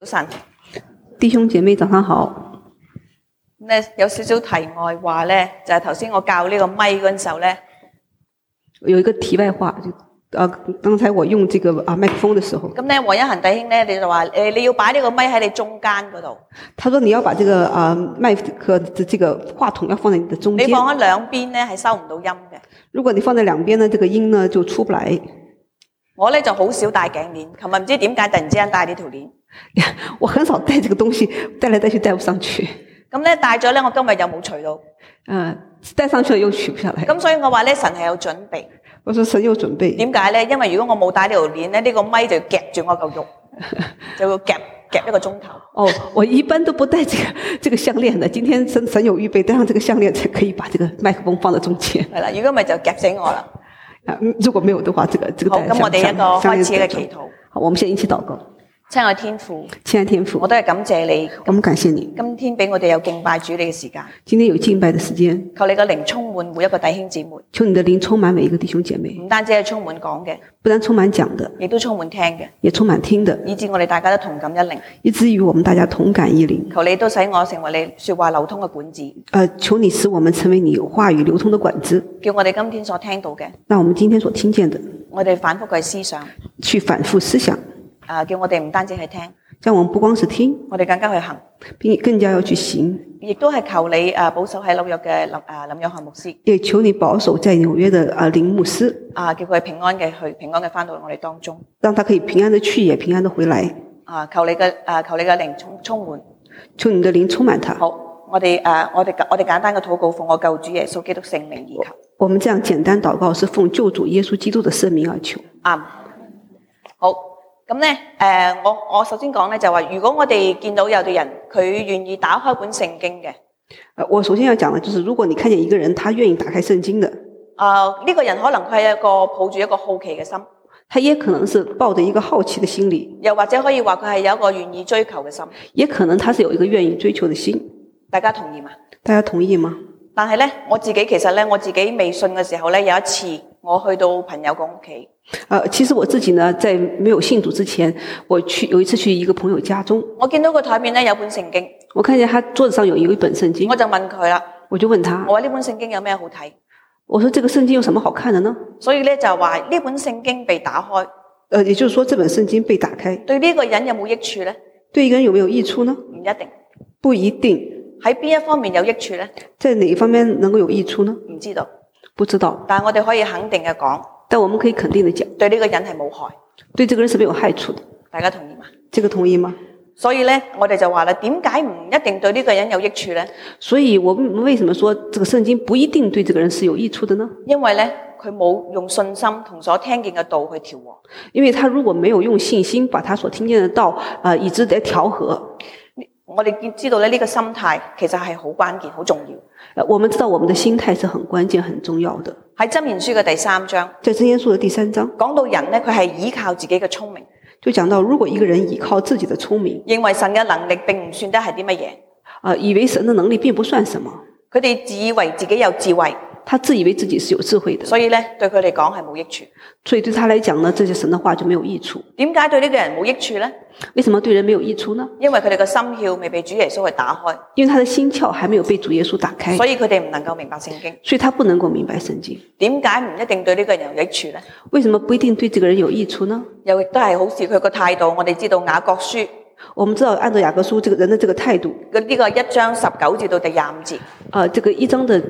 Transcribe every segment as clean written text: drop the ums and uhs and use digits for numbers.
早晨， 弟兄姐妹早上好。 有少少題外話咧，就係頭先我教呢個咪嗰陣時候咧， 有一個題外話，剛才我用這個麥克風的時候， 咁咧黃一恒弟兄咧，你就話你要擺呢個咪喺你中間嗰度。 他說你要把這個麥克的這個話筒要放在你的中間。 你放喺兩邊咧係收唔到音嘅。 如果你放在兩邊呢，這個音呢就出不來。 我咧就好少戴頸鏈，琴日唔知點解突然之間戴呢條鏈。 我很少帶這個東西，帶來帶去帶不上去。 咁咧戴咗咧，我今日又冇除到。 戴上去了又取不下來。 咁所以我話咧，神係有準備。 我說神有準備。 點解咧？因為如果我冇戴呢條鏈咧，呢個咪就要夾住我嚿肉，就要夾一個鐘頭。 我一般都不戴這個項鏈的。今天神有預備，戴上這個項鏈才可以把這個麥克風放在中間。 係啦，如果唔係就夾死我啦。 如果沒有的話，這個好，咁我哋一個開始嘅祈禱。 好，我們先一起禱告。 親愛天父， 我都係感謝你。 我們感謝你， 今天俾我哋有敬拜主你嘅時間。 今天有敬拜的時間， 求你嘅靈充滿每一個弟兄姊妹。 求你的靈充滿每一個弟兄姐妹。 唔單止係充滿講嘅， 不單充滿講的， 亦都充滿聽嘅， 也充滿聽的， 以致我哋大家都同感一靈， 以至於我們大家同感一靈。 求你都使我成為你說話流通嘅管子。 求你使我們成為你話語流通的管子。 叫我哋今天所聽到嘅， 那我們今天所聽見的， 我哋反覆去思想， 去反覆思想。 叫我哋唔單止係聽。 讓我們不光是聽， 我哋更加去行， 並更加要去行。 亦都係求你保守喺紐約嘅林約翰牧師， 也求你保守在紐約的林牧師， 叫佢平安嘅去，平安嘅返到我哋當中， 讓他可以平安的去，也平安的回來。 求你嘅靈充滿， 求你的靈充滿他。 好，我哋簡單嘅禱告，奉我救主耶穌基督聖名而求。 我們這樣簡單禱告是奉救主耶穌基督的聖名而求。 好。咁咧，我首先講咧就話，如果我哋見到有啲人佢願意打開本聖經嘅， 我首先要講嘅就是，如果你看見一個人，他願意打開聖經的， 呢個人可能佢係抱住一個好奇嘅心， 他也可能是抱着一個好奇的心理， 又或者可以話佢係有一個願意追求嘅心， 也可能他是有一個願意追求的心。 大家同意嗎？ 大家同意嗎？但係咧，我自己未信嘅時候咧，有一次我去到朋友個屋企。 其實我自己呢，在沒有信主之前，有一次去一個朋友家中， 我見到個台面咧有本聖經， 我看見他桌子上有一本聖經， 我就問佢啦， 我就問他， 我話呢本聖經有咩好睇？ 我說這個聖經有什麼好看的呢？ 所以咧就話呢本聖經被打開， 也就是說這本聖經被打開， 對呢個人有冇益處呢？ 對一個人有沒有益處呢？ 唔一定， 不一定。 喺邊一方面有益處呢？ 在哪一方面能夠有益處呢？ 唔知道， 不知道。 但係我哋可以肯定嘅講， 但我們可以肯定的講， 對呢個人係冇害， 對這個人是沒有害處的。 大家同意嗎？ 這個同意嗎？ 所以呢，我哋就話啦，點解唔一定對呢個人有益處呢？ 所以我們為什麼說這個聖經不一定對這個人是有益處的呢？ 因為呢，佢冇用信心同所聽見嘅道去調和。 因為他如果沒有用信心把他所聽見的道以致來調和。 我哋知道咧，呢個心態其實係好關鍵、好重要。 我們知道我們的心態是很關鍵、很重要的。 喺箴言書嘅第3章， 在箴言書的第3章， 講到人咧，佢係依靠自己嘅聰明， 就講到如果一個人依靠自己的聰明， 認為神嘅能力並唔算得係啲乜嘢， 以為神的能力並不算什麼， 佢哋自以為自己有智慧， 他自以為自己是有智慧的， 所以咧對佢哋講係冇益處。 所以對他來講呢，這些神的話就沒有益處。 點解對呢個人冇益處呢？ 為什麼對人沒有益處呢？ 因為佢哋嘅心竅未被主耶穌去打開， 因為他的心竅還沒有被主耶穌打開， 所以佢哋唔能夠明白聖經， 所以他不能夠明白聖經。 點解唔一定對呢個人有益處呢？ 為什麼不一定對這個人有益處呢？ 又亦都係好似佢個態度，我哋知道雅各書， 我們知道按照雅各書這個人的這個態度， 呢個1章19節到第25節， 這個1章的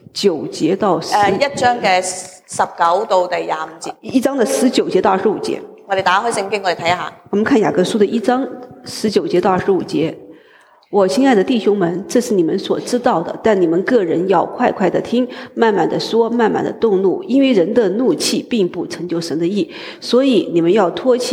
9節到 1章嘅19到第25節 ，1章的19節到25節。 我哋打開聖經，我哋睇一下。 我們看雅各書的1章19節到25節。我親愛的弟兄們，這是你們所知道的，但你們個人要快快的聽，慢慢的說，慢慢的動怒，因為人的怒氣並不成就神的義，所以你們要脫棄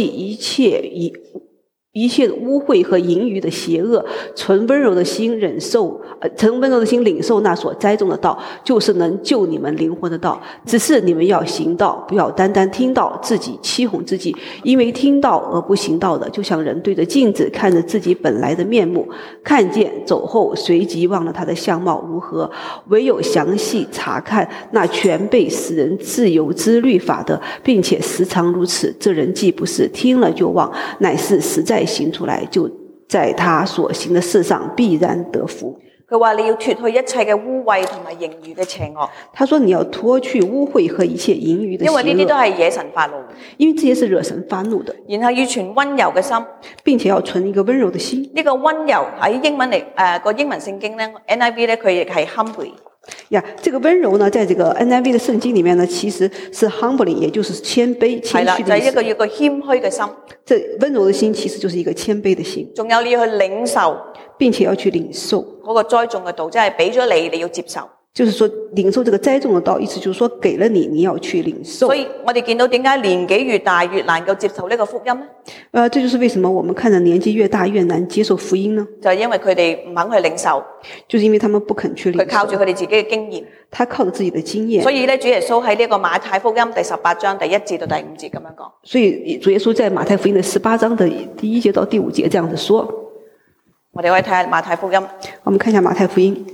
一切的污穢和淫餘的邪惡，存溫柔的心領受那所栽種的道，就是能救你們靈魂的道。只是你們要行道，不要單單聽道，自己欺哄自己。因為聽道而不行道的，就像人對着鏡子看着自己本來的面目，看見走後隨即忘了他的相貌如何。唯有詳細查看那全備使人自由之律法的，並且時常如此，這人既不是聽了就忘，乃是實在行出來，就在他所行的事上必然得福。 佢話你要脱去一切嘅污穢同埋盈餘嘅邪惡， 他說你要脱去污穢和一切盈餘的邪因為呢啲都惡， 係惹神發怒， 因為這些是惹神發怒的， 然後要存溫柔嘅心。 並且要存一個溫柔的心。 呢個溫柔喺英文嚟個英文聖經咧 NIV 咧佢亦係 humbly。 呀，這個溫柔呢，在這個 NIV 的聖經裡面呢，其實是 humbling， 也就是謙卑、謙係啦，就係虛的意思。 一個謙虛嘅心。 這溫柔的心其實就是一個謙卑的心， 仲有你要去領受並且要去領受。 嗰個栽種嘅道，即係俾咗你，你要接受。 就是說，領受這個栽種的道，意思就是說，給了你，你要去領受。 所以我哋見到點解年紀越大越難夠接受呢個福音呢？ 這就是為什麼我們看着年紀越大越難接受福音呢？ 就係因為佢哋唔肯去領受， 就是因為他們不肯去領受。 佢靠住佢哋自己嘅經驗。 他靠着自己的經驗。 所以咧，主耶穌喺呢個馬太福音第18章第1至到第5節咁樣講。 所以主耶穌在馬太福音的18章的第1節到第5節這樣子說。 我哋可以睇下馬太福音。 我們看一下馬太福音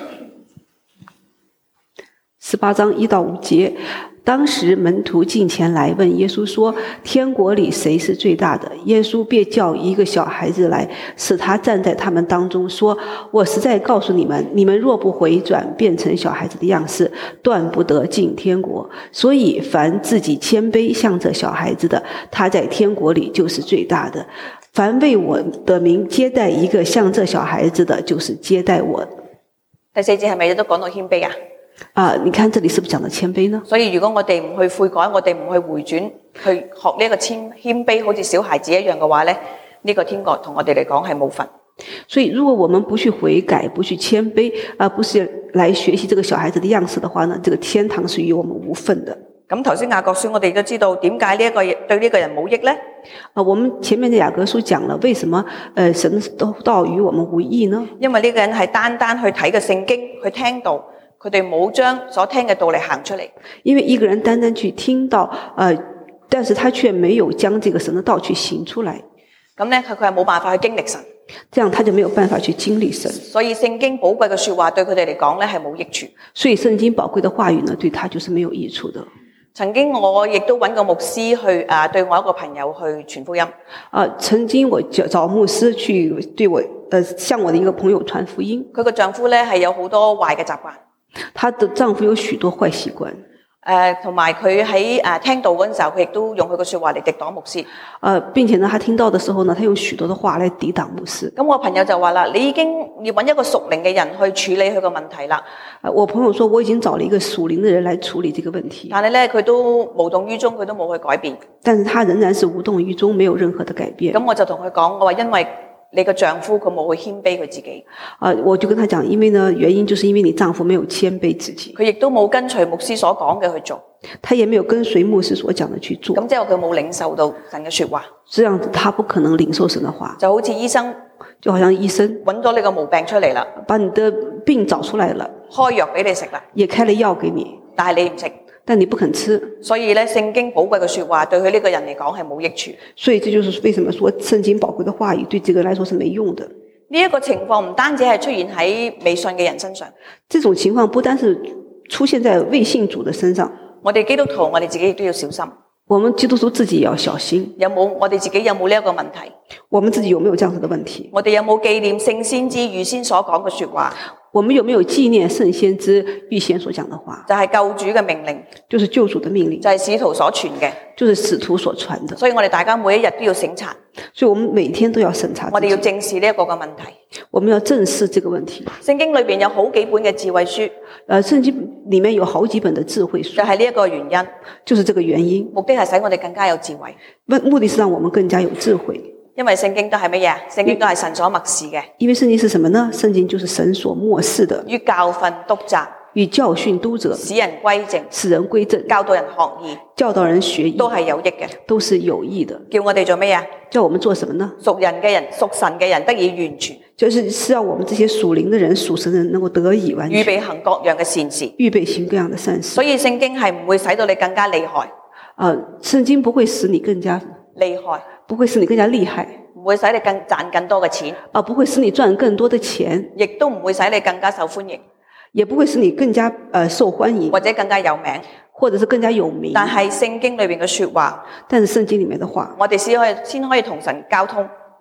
18章1到5節。當時門徒近前來問耶穌說，天國裡誰是最大的？耶穌便叫一個小孩子來，使他站在他們當中，說，我實在告訴你們，你們若不回轉變成小孩子的樣式，斷不得進天國。所以凡自己謙卑像這小孩子的，他在天國裡就是最大的。凡為我的名接待一個像這小孩子的，就是接待我。 第4節係咪都講到謙卑啊？ 你看這裡是不是講到謙卑呢？ 所以如果我哋唔去悔改，我哋唔去回轉，去學呢一個謙卑，好似小孩子一樣嘅話咧，呢個天國同我哋嚟講係冇份。 所以如果我們不去悔改，不去謙卑，而不是來學習這個小孩子的樣式的話呢，這個天堂是與我們無份的。 咁頭先雅各書我哋都知道點解呢一個對呢個人冇益咧？ 我們前面的雅各書講了為什麼神的道與我們無益呢？ 因為呢個人係單單去睇個聖經，去聽道，佢哋冇將所聽嘅道理行出嚟。 因為一個人單單去聽到，但是他卻沒有將這個神的道去行出來。 咁咧佢係冇辦法去經歷神， 這樣他就沒有辦法去經歷神。 所以聖經寶貴嘅說話對佢哋嚟講咧係冇益處。 所以聖經寶貴的話語呢，對他就是沒有益處的。 曾經我亦都揾個牧師去對我一個朋友去傳福音。 曾經我找牧師去對我向我的一個朋友傳福音。 佢個丈夫咧係有好多壞嘅習慣。 她的丈夫有許多壞習慣。 同埋佢喺聽道嗰陣時候，佢亦都用佢個說話嚟敵擋牧師。 並且呢，他聽到的時候呢，他用許多的話來抵擋牧師。 咁我朋友就話啦，你已經要揾一個屬靈嘅人去處理佢個問題啦。 我朋友說，我已經找了一個屬靈的人來處理這個問題。 但係咧，佢都無動於衷，佢都冇去改變。 但是他仍然是無動於衷，沒有任何的改變。 咁我就同佢講，我話因為你個丈夫佢冇去謙卑佢自己。 我就跟他講，因為呢，原因就是因為你丈夫沒有謙卑自己。 佢亦都冇跟隨牧師所講嘅去做。 他也沒有跟隨牧師所講的去做。 咁即係佢冇領受到神嘅說話。 這樣子他不可能領受神的話。 就好似醫生， 就好像醫生揾咗你個毛病出嚟啦， 把你的病找出來了， 開藥俾你食啦， 也開了藥給你， 但係你唔食。 但你不肯吃， 所以咧，聖經寶貴嘅說話對佢呢個人嚟講係冇益處。 所以這就是為什麼說聖經寶貴的話語對這個人來說是沒用的。 呢一個情況唔單止係出現喺未信嘅人身上， 這種情況不單是出現在未信主的身上， 我哋基督徒我哋自己亦都要小心。 我們基督徒自己也要小心。 我哋自己有冇呢一個問題？ 我們自己有沒有這樣子的問題？ 我哋有冇紀念聖先知預先所講嘅說話？ 我們有沒有紀念聖先知預先所講的話？ 就係救主嘅命令， 就是救主的命令， 就係使徒所傳嘅， 就是使徒所傳的。 所以我哋大家每一日都要省察， 所以我們每天都要審查自己。 我哋要正視呢一個嘅問題。 我們要正視這個問題。 聖經裏邊有好幾本嘅智慧書， 聖經裏面有好幾本的智慧書， 就係呢一個原因， 就是這個原因。 目的係使我哋更加有智慧， 目的是讓我們更加有智慧。 因為聖經都係乜嘢？聖經都係神所默示嘅。 因為聖經是什麼呢？聖經就是神所默示的， 於教訓督責， 與教訓督責， 使人歸正， 使人歸正， 教導人學義， 教導人學義， 都係有益嘅， 都是有益的。 叫我哋做乜嘢？ 叫我們做什麼呢？ 屬人嘅人，屬神嘅人得以完全， 就是要我們這些屬靈的人、屬神的人能夠得以完全， 預備行各樣嘅善事， 預備行各樣的善事。 所以聖經係唔會使到你更加厲害， 聖經不會使你更加厲害， 不會使你更加厲害， 唔會使你賺更多嘅錢， 不會使你賺更多的錢， 亦都唔會使你更加受歡迎， 也不會使你更加受歡迎， 或者更加有名， 或者是更加有名。 但係聖經裏邊嘅說話， 但是聖經裏面的話， 我哋先可以同神交通，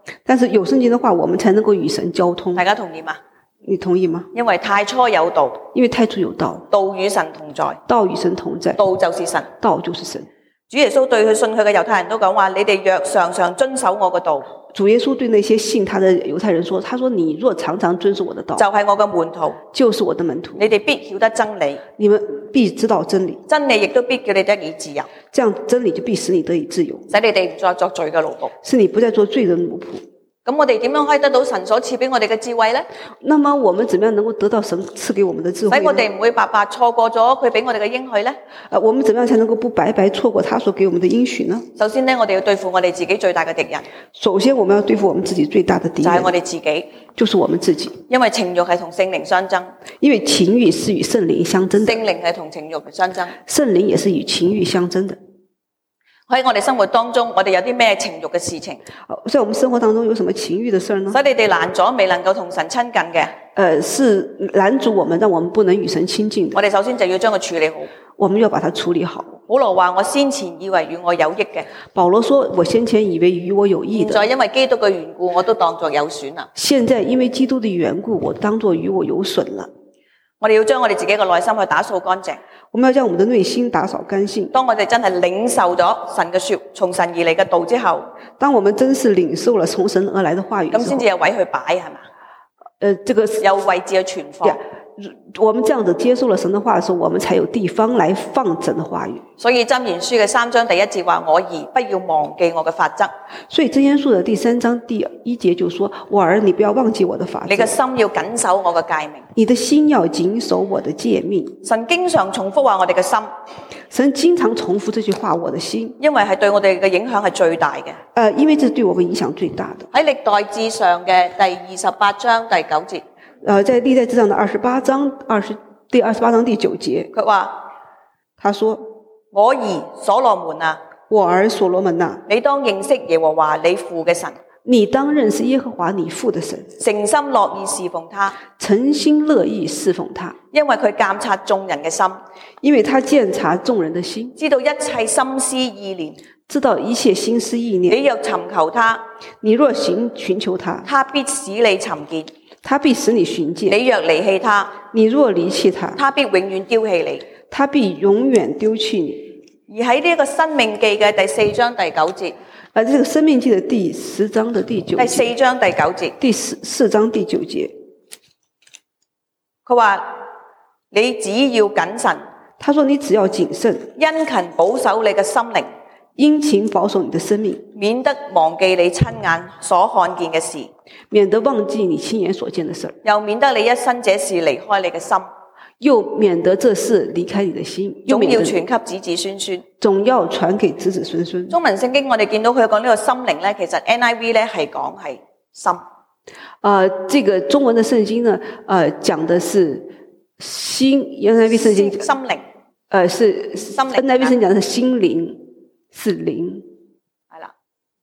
但是有聖經的話，我們才能夠與神交通。 大家同意嗎？ 你同意嗎？ 因為太初有道， 因為太初有道， 道與神同在， 道與神同在， 道就是神。 道就是神。 主耶穌對佢信佢嘅猶太人都講話：你哋若常常遵守我嘅道， 主耶穌對那些信他的猶太人說：他說你若常常遵守我的道， 就係我嘅門徒， 就是我的門徒。 你哋必曉得真理， 你們必知道真理， 真理亦都必叫你得以自由， 這樣真理就必使你得以自由， 使你哋唔再作罪嘅奴僕。 使你不再做罪人奴僕。 咁我哋點樣可以得到神所賜俾我哋嘅智慧呢？ 那麼我們怎麼樣能夠得到神賜給我們的智慧呢？ 使我哋唔會白白錯過咗佢俾我哋嘅應許呢？ 我們怎麼樣才能夠不白白錯過他所給我們的應許呢？ 首先呢，我哋要對付我哋自己最大嘅敵人， 首先我們要對付我們自己最大的敵人， 就係我哋自己， 就是我們自己。 因為情慾係同聖靈相爭， 因為情欲是與聖靈相爭的， 聖靈係同情慾相爭， 聖靈也是與情欲相爭的。 喺我哋生活當中，我哋有啲咩情慾嘅事情， 在我們生活當中有什麼情欲的事呢？ 使你哋攔咗未能夠同神親近嘅， 是攔阻我們，讓我們不能與神親近的。 我哋首先就要將佢處理好。 我們要把它處理好。 保羅話：我先前以為與我有益嘅， 保羅說：我先前以為與我有益的， 現在因為基督嘅緣故，我都當作有損啦。 現在因為基督的緣故，我當作與我有損了。 我哋要將我哋自己嘅內心去打掃乾淨。 我們要將我們的內心打掃乾淨。 當我哋真係領受咗神嘅說，從神而嚟嘅道之後， 當我們真是領受了從神而來的話語之後， 咁先至有位去擺，係嘛？ 這個有位置去存放。 我們這樣子接受了神的話的時候，我們才有地方來放神的話語。 所以箴言書嘅3章第1節話：我兒不要忘記我嘅法則。 所以箴言書的第3章第1節就說：我兒，你不要忘記我的法則。 你嘅心要謹守我嘅誡命。 你的心要謹守我的誡命。 神經常重複話我哋嘅心。 神經常重複這句話：我的心， 因為係對我哋嘅影響係最大嘅。 因為這對我們影響最大的。 喺歷代志上嘅第28章第9節。 在歷代志上的第28章第9節， 佢話：他說，我兒所羅門啊， 我兒所羅門啊， 你當認識耶和華你父嘅神， 你當認識耶和華你父的神， 誠心樂意侍奉他， 誠心樂意侍奉他， 因為佢監察眾人嘅心， 因為他監察眾人的心， 知道一切心思意念， 知道一切心思意念。 你若尋求他， 你若尋求他， 他必使你尋見。 他必使你尋見。 你若離棄他， 你若離棄他， 他必永遠丟棄你。 他必永遠丟棄你。 而喺呢個申命記嘅第4章第9節， 這個申命記的第10章的第9節， 第4章第9節， 第4章第9節， 佢話你只要謹慎， 他說你只要謹慎， 殷勤保守你嘅心靈， 殷勤保守你的生命， 免得忘記你親眼所看見嘅事， 免得忘記你親眼所見的事， 又免得你一生這事離開你嘅心， 又免得這事離開你的心， 總要傳給子子孫孫， 總要傳給子子孫孫。 中文聖經我哋見到佢講呢個心靈咧，其實 NIV 咧係講係心。 這個中文的聖經呢，講的是心，NIV 聖經心靈， 是心靈 NIV 聖經講的是心靈，是靈， 係啦，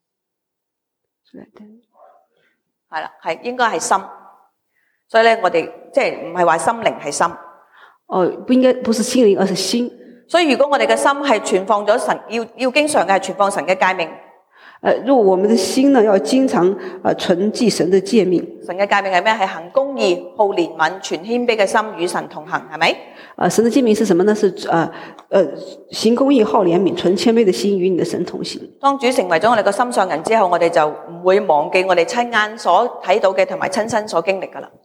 係啦，係應該係心。所以咧，我哋即係唔係話心靈係心。 不應該不是心靈，而是心。 所以如果我哋嘅心係存放咗神，要經常嘅係存放神嘅誡命。 如果我們的心呢，要經常存記神的誡命。 神嘅誡命係咩？係行公義、好憐憫、存謙卑嘅心，與神同行，係咪？ 神的誡命是什麼呢？是行公義、好憐憫、存謙卑的心，與你的神同行。當主成為咗我哋個心上人之後，我哋就唔會忘記我哋親眼所睇到嘅同埋親身所經歷噶啦。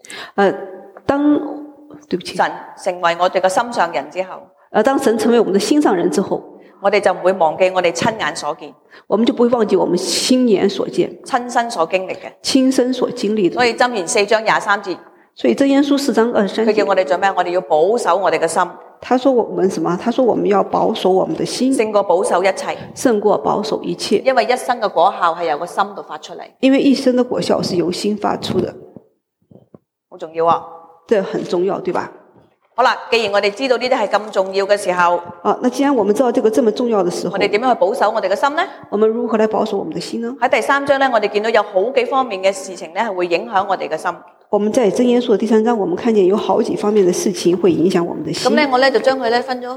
對不起， 神成為我哋個心上人之後， 當神成為我們的心上人之後， 我哋就唔會忘記我哋親眼所見， 我們就不會忘記我們親眼所見、 親身所經歷嘅、 親身所經歷的。 所以箴言4章23節， 所以箴言書4章23節， 佢叫我哋做咩？我哋要保守我哋嘅心。 他說我們什麼？他說我們要保守我們的心， 勝過保守一切， 勝過保守一切。 因為一生嘅果效係由個心度發出嚟， 因為一生的果效是由心發出的， 好重要啊！ 這很重要，對吧？ 好啦，既然我哋知道呢啲係咁重要嘅時候， 那既然我們知道這個這麼重要的時候， 我哋點樣去保守我哋嘅心呢？ 我們如何來保守我們的心呢？ 喺第3章咧，我哋見到有好幾方面嘅事情咧，係會影響我哋嘅心。 我們在箴言書的第3章，我們看見有好幾方面的事情會影響我們的心。 咁咧，我咧就將佢咧分咗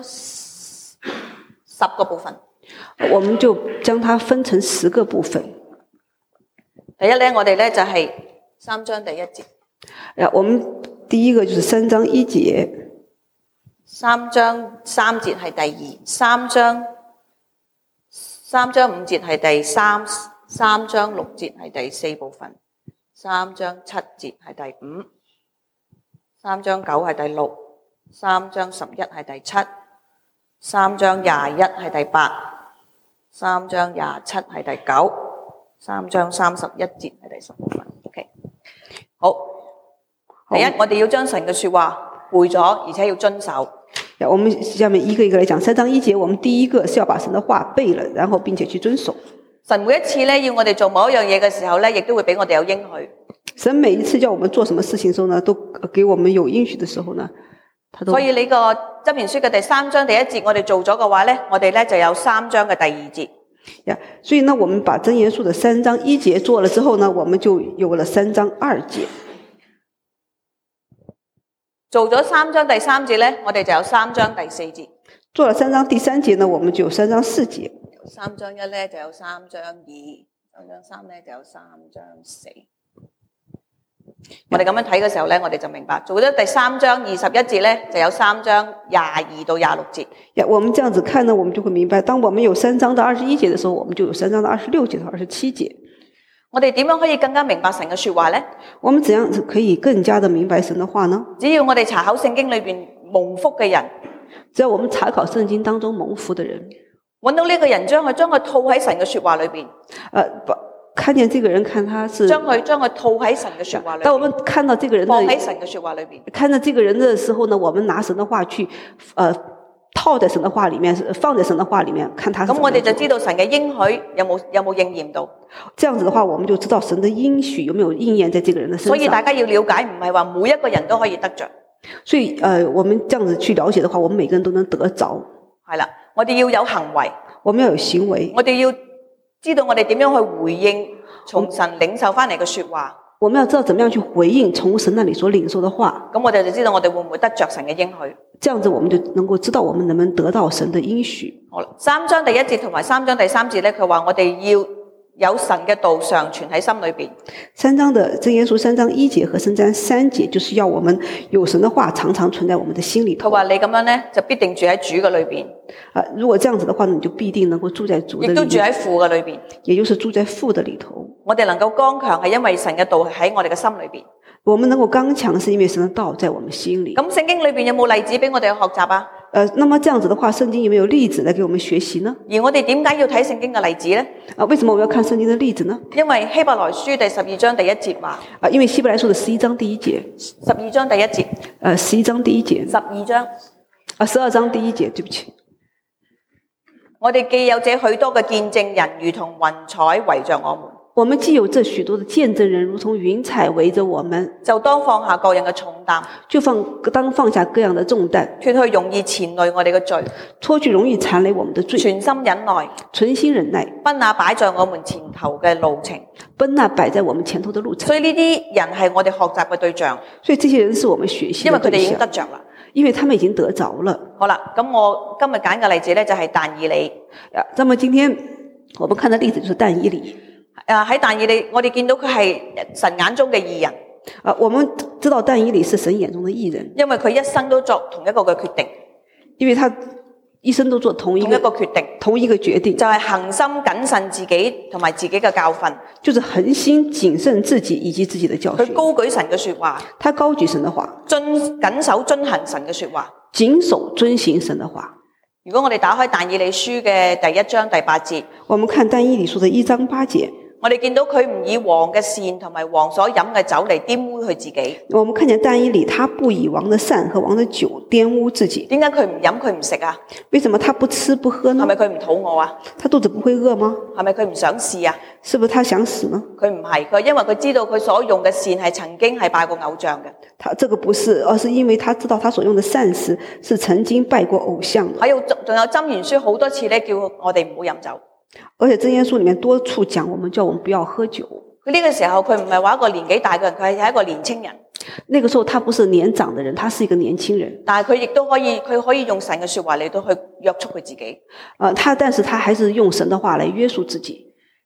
10個部分。 我們就將它分成10個部分。 第一咧，我哋咧就係3章第1節。 我們第一個就是3章1節。 3章3節係第2，3章5節係第3，3章6節係第4部分，3章7節係第5，3章9係第6，3章11係第7，3章21係第8，3章27係第9，3章31節係第10部分。OK， 好，第一，我哋要將神嘅說話背咗，而且要遵守。 我們下面一個一個來講，3章1節，我們第一個是要把神的話背了，然後並且去遵守。 神每一次咧要我哋做某一樣嘢嘅時候咧，亦都會俾我哋有應許。 神每一次叫我們做什麼事情的時候呢，都給我們有應許的時候呢，他都。 所以呢個箴言書嘅第3章第1節，我哋做咗嘅話咧，我哋咧就有3章嘅第2節。 所以呢，我們把箴言書的3章1節做了之後呢，我們就有了3章2節。 做咗3章第3節咧，我哋就有3章第4節。 做了3章第3節呢，我們就有3章4節。 3章1咧就有3章2，3章3咧就有3章4。我哋咁樣睇嘅時候咧，我哋就明白，做咗第3章21節咧，就有3章22到26節。 我們這樣子看呢，我們就會明白，當我們有3章的21節的時候，我們就有3章的26節到27節。 我哋點樣可以更加明白神嘅說話呢？ 我們怎樣子可以更加的明白神的話呢？ 只要我哋查考聖經裏邊蒙福嘅人， 只要我們查考聖經當中蒙福的人， 揾到呢個人，將佢套喺神嘅說話裏邊。 看見這個人，看他是將佢套喺神嘅說話裏邊。 當我們看到這個人放喺神嘅說話裏邊， 看到這個人的時候呢，我們拿神的話去套在神的話裏面，放在神的話裏面，看他是。咁我哋就知道神嘅應許有冇應驗到。這樣子的話，我們就知道神的應許有沒有應驗在這個人的身上。所以大家要了解，唔係話每一個人都可以得着。所以我們這樣子去了解的話，我們每個人都能得着。係啦，我哋要有行為，我們要有行為，我哋要知道我哋點樣去回應從神領受翻嚟嘅說話。我們要知道怎麼樣去回應從神那裡所領受的話。咁我哋就知道我哋會唔會得着神嘅應許。這樣子我們就能夠知道我們能不能得到神的應許。好啦，3章第1節同埋3章第3節咧，佢話我哋要有神嘅道常存喺心裏邊。3章的箴言書3章1節和3章3節，就是要我們有神的話常常存在我們的心裡頭。佢話你咁樣咧，就必定住喺主嘅裏邊。如果這樣子的話，你就必定能夠住在主的裏面。亦都住喺父嘅裏邊，也就是住在父的裡頭。我哋能夠剛強，係因為神嘅道喺我哋嘅心裏邊。我們能夠剛強，是因為神的道在我們心裡。咁聖經裏邊有冇例子俾我哋去學習啊？那麼這樣子的話，聖經有沒有例子來給我們學習呢？而我哋點解要睇聖經嘅例子呢？為什麼我們要看聖經的例子呢？因為希伯來書第12章第1節話。因為希伯來書的11章第1節。12章第1節。11章第1節。12章。12章第1節，對不起。我哋既有這許多嘅見證人，如同雲彩圍着我們。我們既有這許多的見證人，如同雲彩圍着我們，就當放下各樣嘅重擔，當放下各樣的重擔，脫去容易纏累我哋嘅罪，脫去容易纏累我們的罪，全心忍耐，存心忍耐，奔那擺在我們前頭嘅路程，奔那擺在我們前頭的路程。所以呢啲人係我哋學習嘅對象，所以這些人是我們學習的對象，因為佢哋已經得着啦，因為他們已經得着了。好啦，咁我今日揀嘅例子咧就係但以理。那麼今天我們看的例子就是但以理。喺但以理，我哋見到佢係神眼中嘅義人。我們知道但以理是神眼中的義人，因為佢一生都作同一個嘅決定，因為他一生都做同一個決定，同一個決定，就係恒心謹慎自己同埋自己嘅教訓，就是恒心謹慎自己以及自己的教訓。佢高舉神嘅說話，他高舉神的話，謹守遵行神嘅說話，謹守遵行神的話。如果我哋打開但以理書嘅第1章第8節，我們看但以理書的1章8節。我哋見到佢唔以王嘅膳同埋王所飲嘅酒嚟玷污佢自己。我們看見但以理，他不以王的膳和王的酒玷污自己。點解佢唔飲佢唔食啊？為什麼他不吃不喝呢？係咪佢唔肚餓啊？他肚子不會餓嗎？係咪佢唔想試啊？是不是他想死呢？佢唔係，佢因為佢知道佢所用嘅膳係曾經係拜過偶像嘅。他這個不是，而是因為他知道他所用的膳食是曾經拜過偶像的。還有仲有箴言書好多次咧，叫我哋唔好飲酒。而且箴言書裏面多處講，我們叫我們不要喝酒。佢呢個時候佢唔係話一個年紀大嘅人，佢係一個年輕人。那個時候他不是年長的人，他是一個年輕人。但係佢亦都可以，佢可以用神嘅說話嚟到去約束佢自己。但是他還是用神的話來約束自己。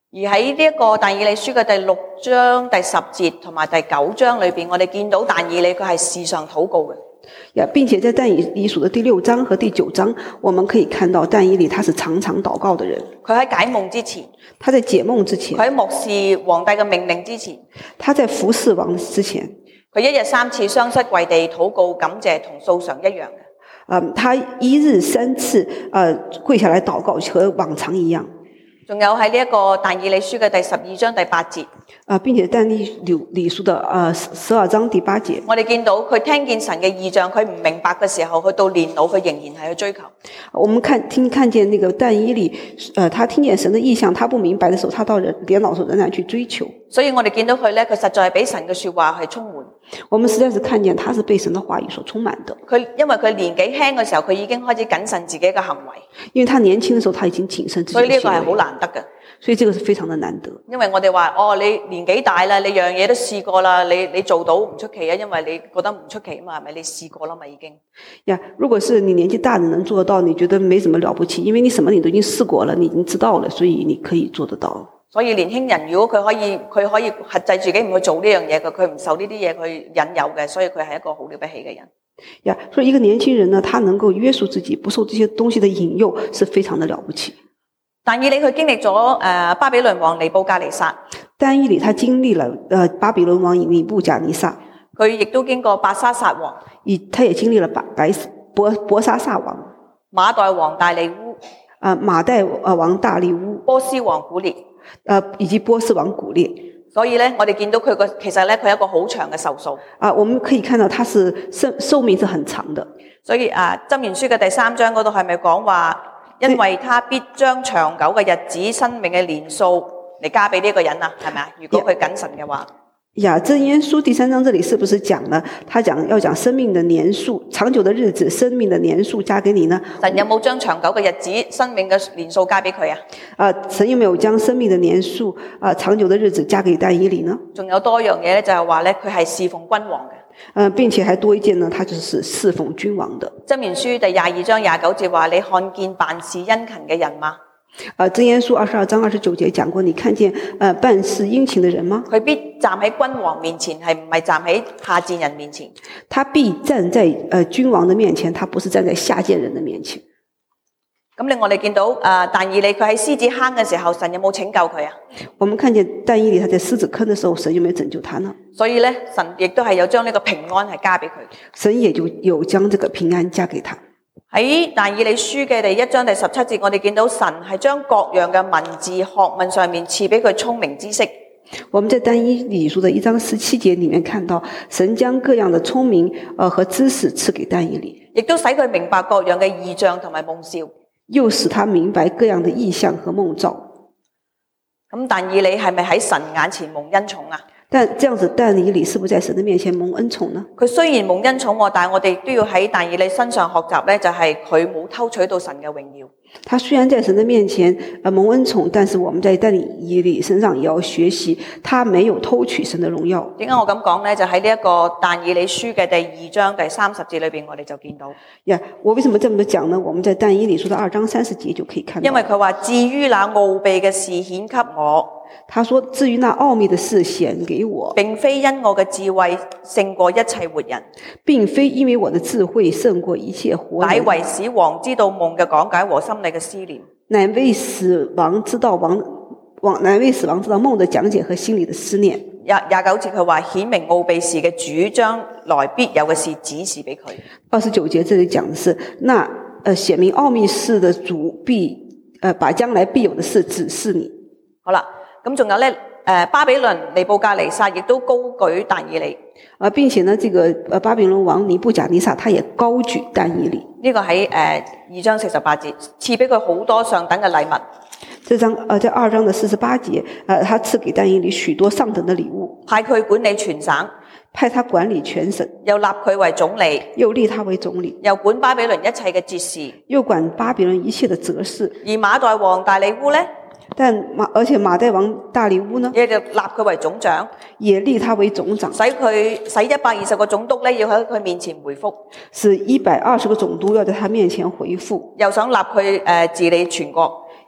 而喺呢一個但以理書嘅第6章第10節同埋第9章裏邊，我哋見到但以理佢係時常禱告嘅。 并且在但以理書的第6章和第9章，我們可以看到但以理他是常常禱告的人。 佢喺解夢之前， 他在解夢之前， 佢喺漠視皇帝嘅命令之前， 他在服侍王之前， 佢一日3次雙膝跪地禱告感謝，同素常一樣嘅。 他一日3次跪下來禱告，和往常一樣。 仲有喺呢一個但以理書嘅第12章第8節， 並且但以理書的12章第8節， 我哋見到佢聽見神嘅異象，佢唔明白嘅時候，去到年老，佢仍然係去追求。 我們看見那個但以理，他聽見神的異象，他不明白的時候，他到年老時候仍然去追求。 所以我哋見到佢咧，佢實在係俾神嘅說話係充滿。 我們實在是看見他是被神的話語所充滿的。 因為佢年紀輕嘅時候，佢已經開始謹慎自己嘅行為。 因為他年輕的時候，他已經謹慎自己的行為。 所以呢個係好難得嘅。 所以這個是非常的難得。 因為我哋話你年紀大啦，你樣嘢都試過啦，你做到唔出奇啊，因為你覺得唔出奇嘛，係咪？你試過啦嘛，已經。 如果是你年紀大，你能做得到，你覺得沒什麼了不起，因為你什麼你都已經試過了，你已經知道了，所以你可以做得到。 所以年輕人如果佢可以克制自己唔去做呢樣嘢，佢唔受呢啲嘢去引誘嘅，所以佢係一個好了不起嘅人。 所以一個年輕人呢，他能夠約束自己，不受這些東西的引誘，是非常的了不起。 但以理佢經歷咗巴比倫王尼布甲尼撒。 但以理他經歷了巴比倫王尼布甲尼撒， 佢亦都經過伯沙撒王， 他也經歷了伯沙撒王、 馬代王大利烏、 馬代王大利烏、 波斯王古列， 以及波斯王古列。 所以咧，我哋見到佢其實咧，佢有一個好長嘅壽數。 我們可以看到他是壽命是很長的。 所以箴言書嘅第3章嗰度係咪講話，因為他必將長久嘅日子、生命嘅年數嚟加俾呢個人啊，係咪啊？如果佢謹慎嘅話。 箴言書第3章這裡是不是講呢？他要講生命的年數、長久的日子、生命的年數加給你呢？ 神有冇將長久嘅日子、生命嘅年數加俾佢啊？ 神有沒有將生命的年數、長久的日子加給但以理呢？ 仲有多樣嘢咧，就係話咧，佢係侍奉君王嘅。 並且還多一件呢，他就是侍奉君王的。 箴言書第22章29節話：你看見辦事殷勤嘅人嗎？ 箴言書22章29節講過，你看見辦事殷勤的人嗎？ 佢必站喺君王面前，係唔係站喺下賤人面前？ 他必站在君王的面前，他不是站在下賤人的面前。 咁令我哋見到但以理佢喺獅子坑嘅時候，神有冇拯救佢啊？ 我們看見但以理他在獅子坑的時候，神有沒有拯救他呢？ 所以咧，神亦都係有將呢個平安係加俾佢。 神也就有將這個平安加給他。 喺但以理書嘅第1章第17節，我哋見到神係將各樣嘅文字學問上面賜俾佢聰明知識。 我們在但以理書的1章17節裡面看到，神將各樣的聰明和知識賜給但以理， 亦都使佢明白各樣嘅異象同埋夢兆， 又使他明白各樣的異象和夢兆。 咁但以理係咪喺神眼前蒙恩寵啊？ 但這樣子，但以理是不是在神的面前蒙恩寵呢？ 佢雖然蒙恩寵，但係我哋都要喺但以理身上學習咧，就係佢冇偷取到神嘅榮耀。 他雖然在神的面前蒙恩寵，但是我們在但以理身上也要學習，他沒有偷取神的榮耀。 點解我咁講呢？就喺呢一個但以理書嘅第2章第30節裏邊，我哋就見到。 我為什麼這麼講呢？我們在但以理書的2章30節就可以看到。 因為佢話至於那奧秘嘅事顯給我。 他說至於那奧秘的事顯給我， 並非因我嘅智慧勝過一切活人， 並非因為我的智慧勝過一切活人， 乃為使王知道夢嘅講解和心裏嘅思念， 乃為使王知道乃為使王知道夢的講解和心裏的思念。 29節佢話顯明奧秘事嘅主將來必有嘅事指示俾佢。 29節這裏講的是那顯明奧秘事的主必把將來必有的事指示你。 好啦。咁仲有咧，巴比倫尼布甲尼撒亦都高舉但以理， 並且呢，這個巴比倫王尼布甲尼撒他也高舉但以理。 呢個喺2章48節，賜俾佢好多上等嘅禮物。 這2章的48節，他賜給但以理許多上等的禮物， 派佢管理全省， 派他管理全省， 又立佢為總理， 又立他為總理， 又管巴比倫一切嘅節事， 又管巴比倫一切的責事。 而馬代王大利烏咧？ 而且馬代王大利烏呢， 也就立佢為總長， 也立他為總長， 使120個總督咧要喺佢面前回覆， 使120個總督要在他面前回覆， 又想立佢治理全國，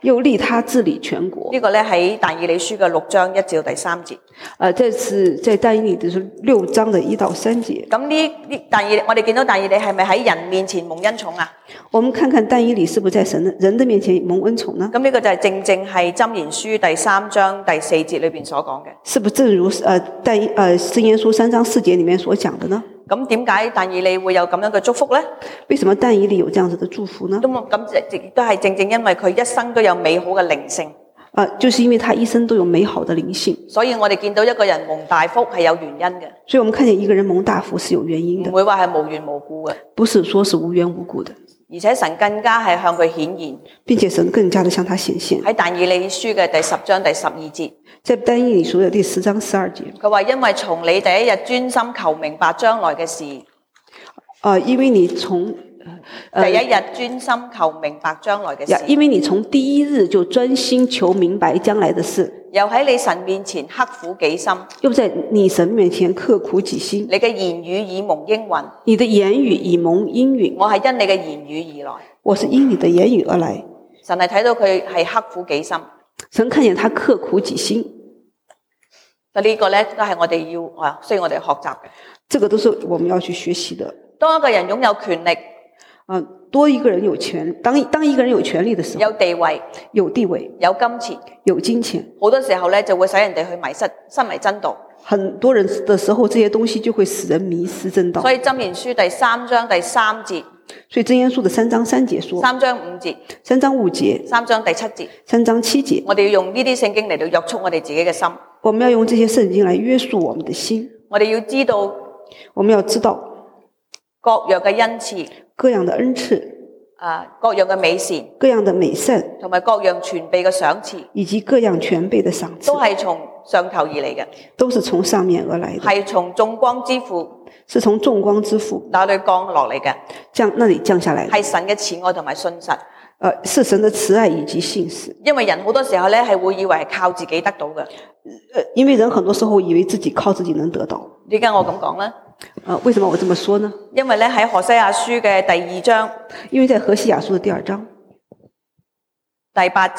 又立他治理全國。 呢個咧喺但以理書嘅6章1至第3節。 這是在但以理的6章的1到3節。 咁我哋見到但以理係咪喺人面前蒙恩寵啊？ 我們看看但以理是不是在人的面前蒙恩寵呢？ 咁呢個就係正正係箴言書第3章第4節裏邊所講嘅。 是不是正如箴言書3章4節裡面所講的呢？ 咁點解但以理會有咁樣嘅祝福呢？ 為什麼但以理有這樣子的祝福呢？ 咁亦都係正正因為佢一生都有美好嘅靈性。 就是因為他一生都有美好的靈性。 所以我哋見到一個人蒙大福係有原因嘅。 所以我們看見一個人蒙大福是有原因的， 唔會話係無緣無故嘅。 不是說是無緣無故的。 而且神更加係向佢顯現， 並且神更加的向他顯現。 喺但以理書嘅第10章第12節， 在但以理書的第10章12節， 佢話因為從你第一日專心求明白將來嘅事， 因為你從第一日專心求明白將來嘅事， 因為你從第一日就專心求明白將來的事， 又喺你神面前刻苦己心， 又在你神面前刻苦己心， 你嘅言語以蒙應允， 你的言語以蒙應允， 我係因你嘅言語而來， 我是因你的言語而來。 神係睇到佢係刻苦己心， 神看見他刻苦己心， 呢個咧都係我哋需要我哋學習嘅。 這個都是我們要去學習的。 當一個人擁有權力， 多一個人有權，當一個人有權力的時候， 有地位， 有地位， 有金錢， 有金錢， 好多時候咧就會使人哋去失迷真道。 很多人的時候，這些東西就會使人迷失真道。 所以箴言書第3章第3節， 所以箴言書的3章3節說 ，3章5節 ，3章5節 ，3章第7節 ，3章7節， 我哋要用呢啲聖經嚟到約束我哋自己嘅心。 我們要用這些聖經來約束我們的心。 我哋要知道， 我們要知道各樣嘅恩賜， 各樣的恩賜， 各樣嘅美善， 各樣的美善， 同埋各樣全備嘅賞賜， 以及各樣全備的賞賜， 都係從上頭而嚟嘅， 都是從上面而來的， 係從眾光之父， 是從眾光之父那裏降落嚟嘅， 那裏降下來的， 係神嘅慈愛同埋信實。 是神的慈愛以及信實。 因為人好多時候咧係會以為係靠自己得到嘅， 因為人很多時候以為自己靠自己能得到。 點解我咁講呢？ 為什麼我這麼說呢？ 因為咧喺何西阿書嘅第2章， 因為在何西阿書的第2章第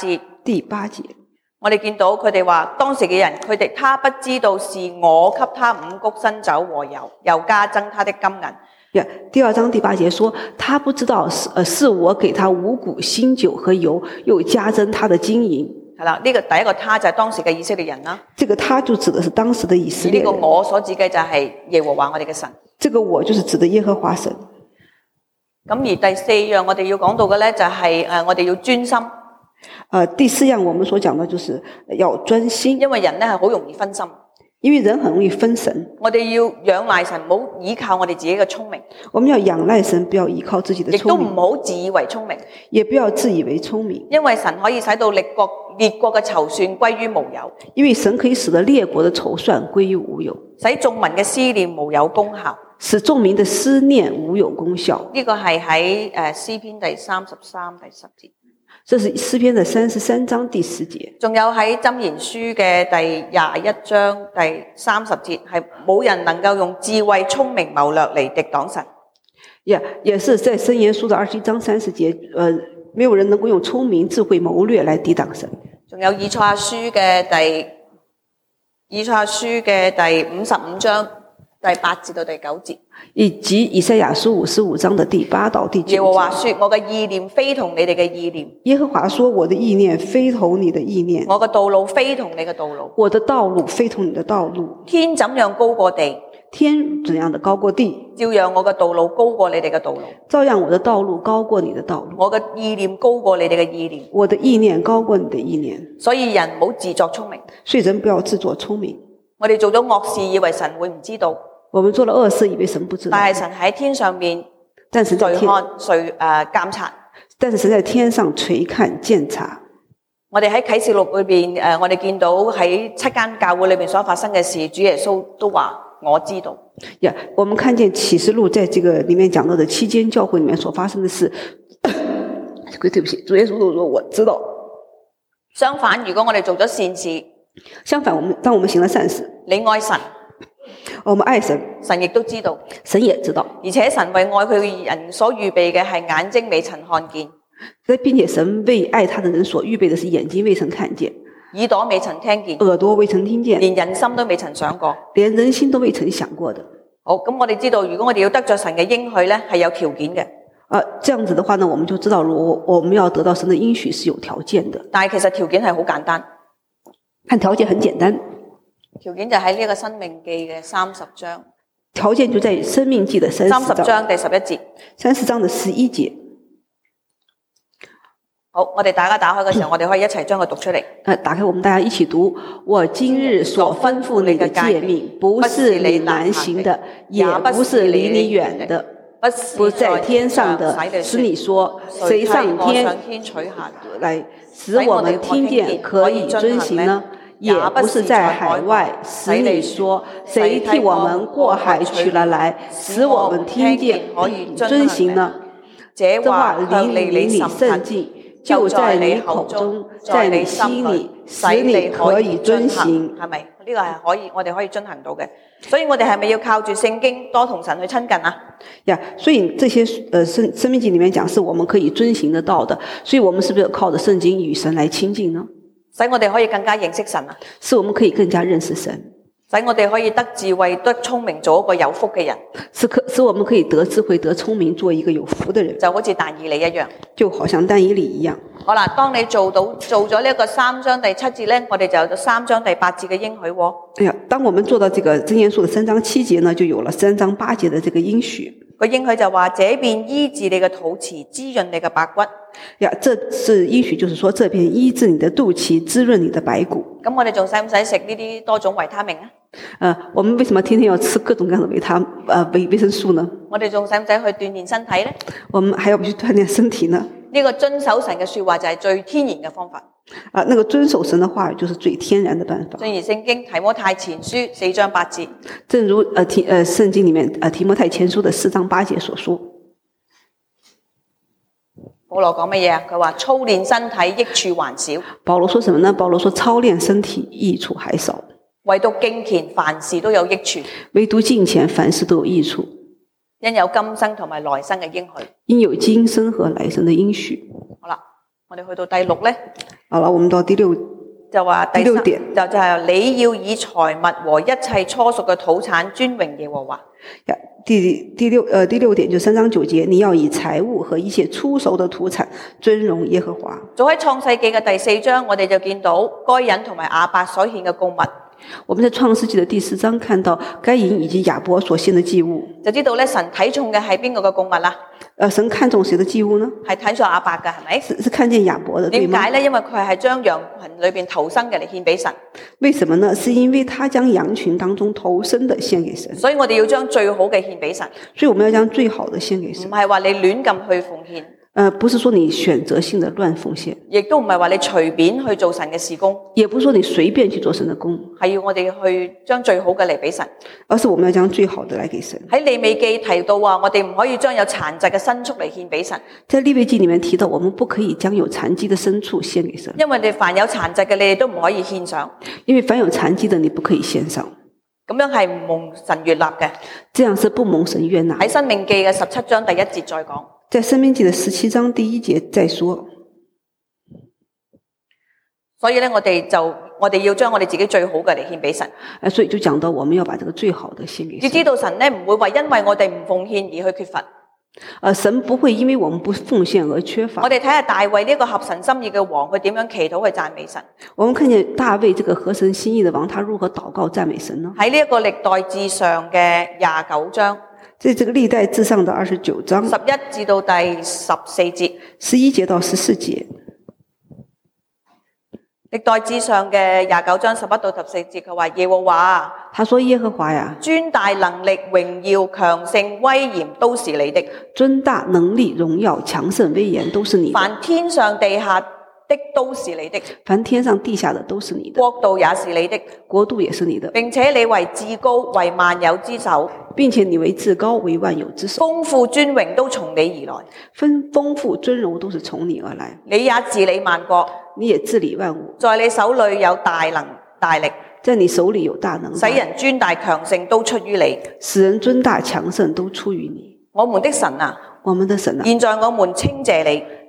8節，我哋見到佢哋話當時嘅人，他不知道是我給他五穀新酒和油，又加增他的金銀。 第2章第8節說，他不知道是我給他五穀新酒和油，又加增他的金銀。 係啦，呢個第一個他就係當時嘅以色列人啦。 這個他就指的是當時的以色列人。 呢個我所指嘅就係耶和華我哋嘅神。 這個我就是指的耶和華神。 咁而第4樣我哋要講到嘅咧就係我哋要專心。 第4樣我們所講的就是要專心， 因為人咧係好容易分心。 因為人很容易分神， 我哋要仰賴神，唔好依靠我哋自己嘅聰明。 我們要仰賴神，不要依靠自己的聰明。 亦都唔好自以為聰明， 也不要自以為聰明。 因為神可以使到列國嘅籌算歸於無有。因為神可以使得列國的籌算歸於無有，使眾民嘅思念無有功效， 使眾民的思念無有功效。 呢個係喺詩篇第33第10節。 這是詩篇的33章第10節。仲有喺箴言書嘅第21章第30節，係冇人能夠用智慧、聰明、謀略嚟敵擋神。 也是在箴言書的21章30節，沒有人能夠用聰明、智慧、謀略來抵擋神。仲有以賽亞書嘅第55章第8節到第9節。 以及以賽亞書55章的第8到第9節。 耶和華說：我嘅意念非同你哋嘅意念。 耶和華說：我的意念非同你的意念。 我嘅道路非同你嘅道路。 我的道路非同你的道路。 天怎樣高過地？ 天怎樣的高過地？ 照樣我嘅道路高過你哋嘅道路。 照樣我的道路高過你的道路。 我嘅意念高過你哋嘅意念。 我的意念高過你的意念。 所以人唔好自作聰明。 所以人不要自作聰明。 我哋做咗惡事，以為神會唔知道。 我們做了惡事，以為神不知道。 但係神喺天上面， 但是在天監察。 但是神在天上垂看監察。 我哋喺啟示錄裏邊，我哋見到喺7間教會裏邊所發生嘅事，主耶穌都話我知道。 我們看見啟示錄在這個裏面講到的7間教會裏面所發生的事，對不起，主耶穌都說我知道。 相反，如果我哋做咗善事， 當我們行了善事， 你愛神。 我們愛神， 神亦都知道， 神也知道， 而且神為愛佢嘅人所預備嘅係眼睛未曾看見， 並且神為愛他的人所預備的是眼睛未曾看見， 耳朵未曾聽見， 耳朵未曾聽見， 連人心都未曾想過。 連人心都未曾想過的。 好，咁我哋知道，如果我哋要得着神嘅應許呢，係有條件嘅。 這樣子的話呢，我們就知道，如果我們要得到神的應許是有條件的。 但係其實條件係好簡單， 但條件很簡單， 條件就喺呢個申命記嘅30章。 條件就在申命記的30 章第11節。 30章的11節。 好，我哋大家打開嘅時候，我哋可以一齊將佢讀出嚟。 打開，我們大家一起讀。我今日所吩咐你的誡命，不是你難行的，也不是離你遠的，不在天上的，使你說誰上天取下來，使我們聽見可以遵行呢？也不是在海外，使你說誰替我們過海取了來，使我們聽見可以遵行呢？這話離你甚近，就在你口中，在你心裏，使你可以遵行。 係咪？呢個係可以，我哋可以遵行到嘅。所以我哋係咪要靠住聖經多同神去親近啊？ 所以這些生命記裡面講，是我們可以遵行得到的。所以我們是不是靠着聖經與神來親近呢？ 使我哋可以更加認識神啊！ 是我們可以更加認識神， 使我哋可以得智慧、得聰明，做一個有福嘅人。 使我們可以得智慧、得聰明，做一個有福的人。 就好似但以理一樣， 就好像但以理一樣。 好啦，當你做咗呢個3章第7節呢，我哋就有咗3章第8節嘅應許喎。 當我們做到這個箴言書的3章7節呢，就有了3章8節的這個應許。 個應許就話：這便醫治你嘅肚臍，滋潤你嘅白骨。 這是應許，就是說這便醫治你的肚臍，滋潤你的白骨。 咁我哋仲使唔使食呢啲多種維他命啊？ 我們為什麼天天要吃各種各樣的維生素呢？ 我哋仲使唔使去鍛鍊身體呢？ 我們還要去鍛鍊身體呢？ 呢個遵守神嘅說話就係最天然嘅方法。 那個遵守神的話語就是最天然的辦法。 正如聖經提摩太前書4章8節， 正如聖經裡面提摩太前書的4章8節所說。 保羅講乜嘢啊？佢話操練身體益處還少。 保羅說什麼呢？保羅說操練身體益處還少， 唯獨敬虔凡事都有益處。 唯獨敬虔凡事都有益處， 因有今生同埋來生嘅應許。 因有今生和來生的應許。 好啦，我哋去到第6呢。 好了，我們到第6 就話第 6點就係你要以財物和一切初熟嘅土產尊榮耶和華。 第六點就3章9節，你要以財物和一切初熟的土產尊榮耶和華。 早喺創世紀嘅第4章，我哋就見到該隱同埋亞伯所獻嘅供物。 我們在創世紀的第4章看到該隱以及亞伯所獻的祭物， 就知道咧神睇重嘅係邊個嘅供物啦？ 神看重誰的祭物呢？ 係睇重亞伯嘅，係咪？ 是看見亞伯的，對嗎？ 點解咧？因為佢係將羊群裏邊頭生嘅嚟獻俾神。 為什麼呢？是因為他將羊群當中頭生的獻給神。 所以我哋要將最好嘅獻俾神。 所以我們要將最好的獻給神。 唔係話你亂咁去奉獻。 不是說你選擇性的亂奉獻， 亦都唔係話你隨便去做神嘅事工， 也不是說你隨便去做神的工， 係要我哋去將最好嘅嚟俾神， 而是我們要將最好的來給神。 喺利未記提到話，我哋唔可以將有殘疾嘅牲畜嚟獻俾神。 在利未記裡面提到，我們不可以將有殘疾的牲畜獻給神， 因為你凡有殘疾嘅，你哋都唔可以獻上。 因為凡有殘疾的，你不可以獻上。 咁樣係唔蒙神悅納嘅， 這樣是不蒙神悅納。 喺申命記嘅17章第1節再講。 在申命記的17章第1節再說。 所以咧，我哋要將我哋自己最好嘅嚟獻俾神。 所以就講到我們要把這個最好的獻給神。 要知道神咧唔會因為我哋唔奉獻而去缺乏。 神不會因為我們不奉獻而缺乏。 我哋睇下大衛呢個合神心意嘅王，佢點樣祈禱去讚美神。 我們看見大衛這個合神心意的王，他如何禱告讚美神呢？ 喺呢一個歷代志上嘅29章。 在這個歷代志上的29章 11至到第14節 ，11節到14節。 歷代志上嘅29章11到14節，佢話耶和華， 他說耶和華呀， 尊大能力、榮耀、強盛、威嚴都是你的。 尊大能力、榮耀、強盛、威嚴都是你的。 凡天上地下的都是你的， 凡天上地下的都是你的。 國度也是你的， 國度也是你的， 並且你為至高，為萬有之首， 並且你為至高，為萬有之首， 豐富尊榮都從你而來， 豐富尊榮都是從你而來。 你也治理萬國， 你也治理萬物， 在你手裏有大能大力， 在你手裏有大能大力， 使人尊大強盛都出於你， 使人尊大強盛都出於你。 我們的神啊， 我們的神啊， 現在我們稱謝你，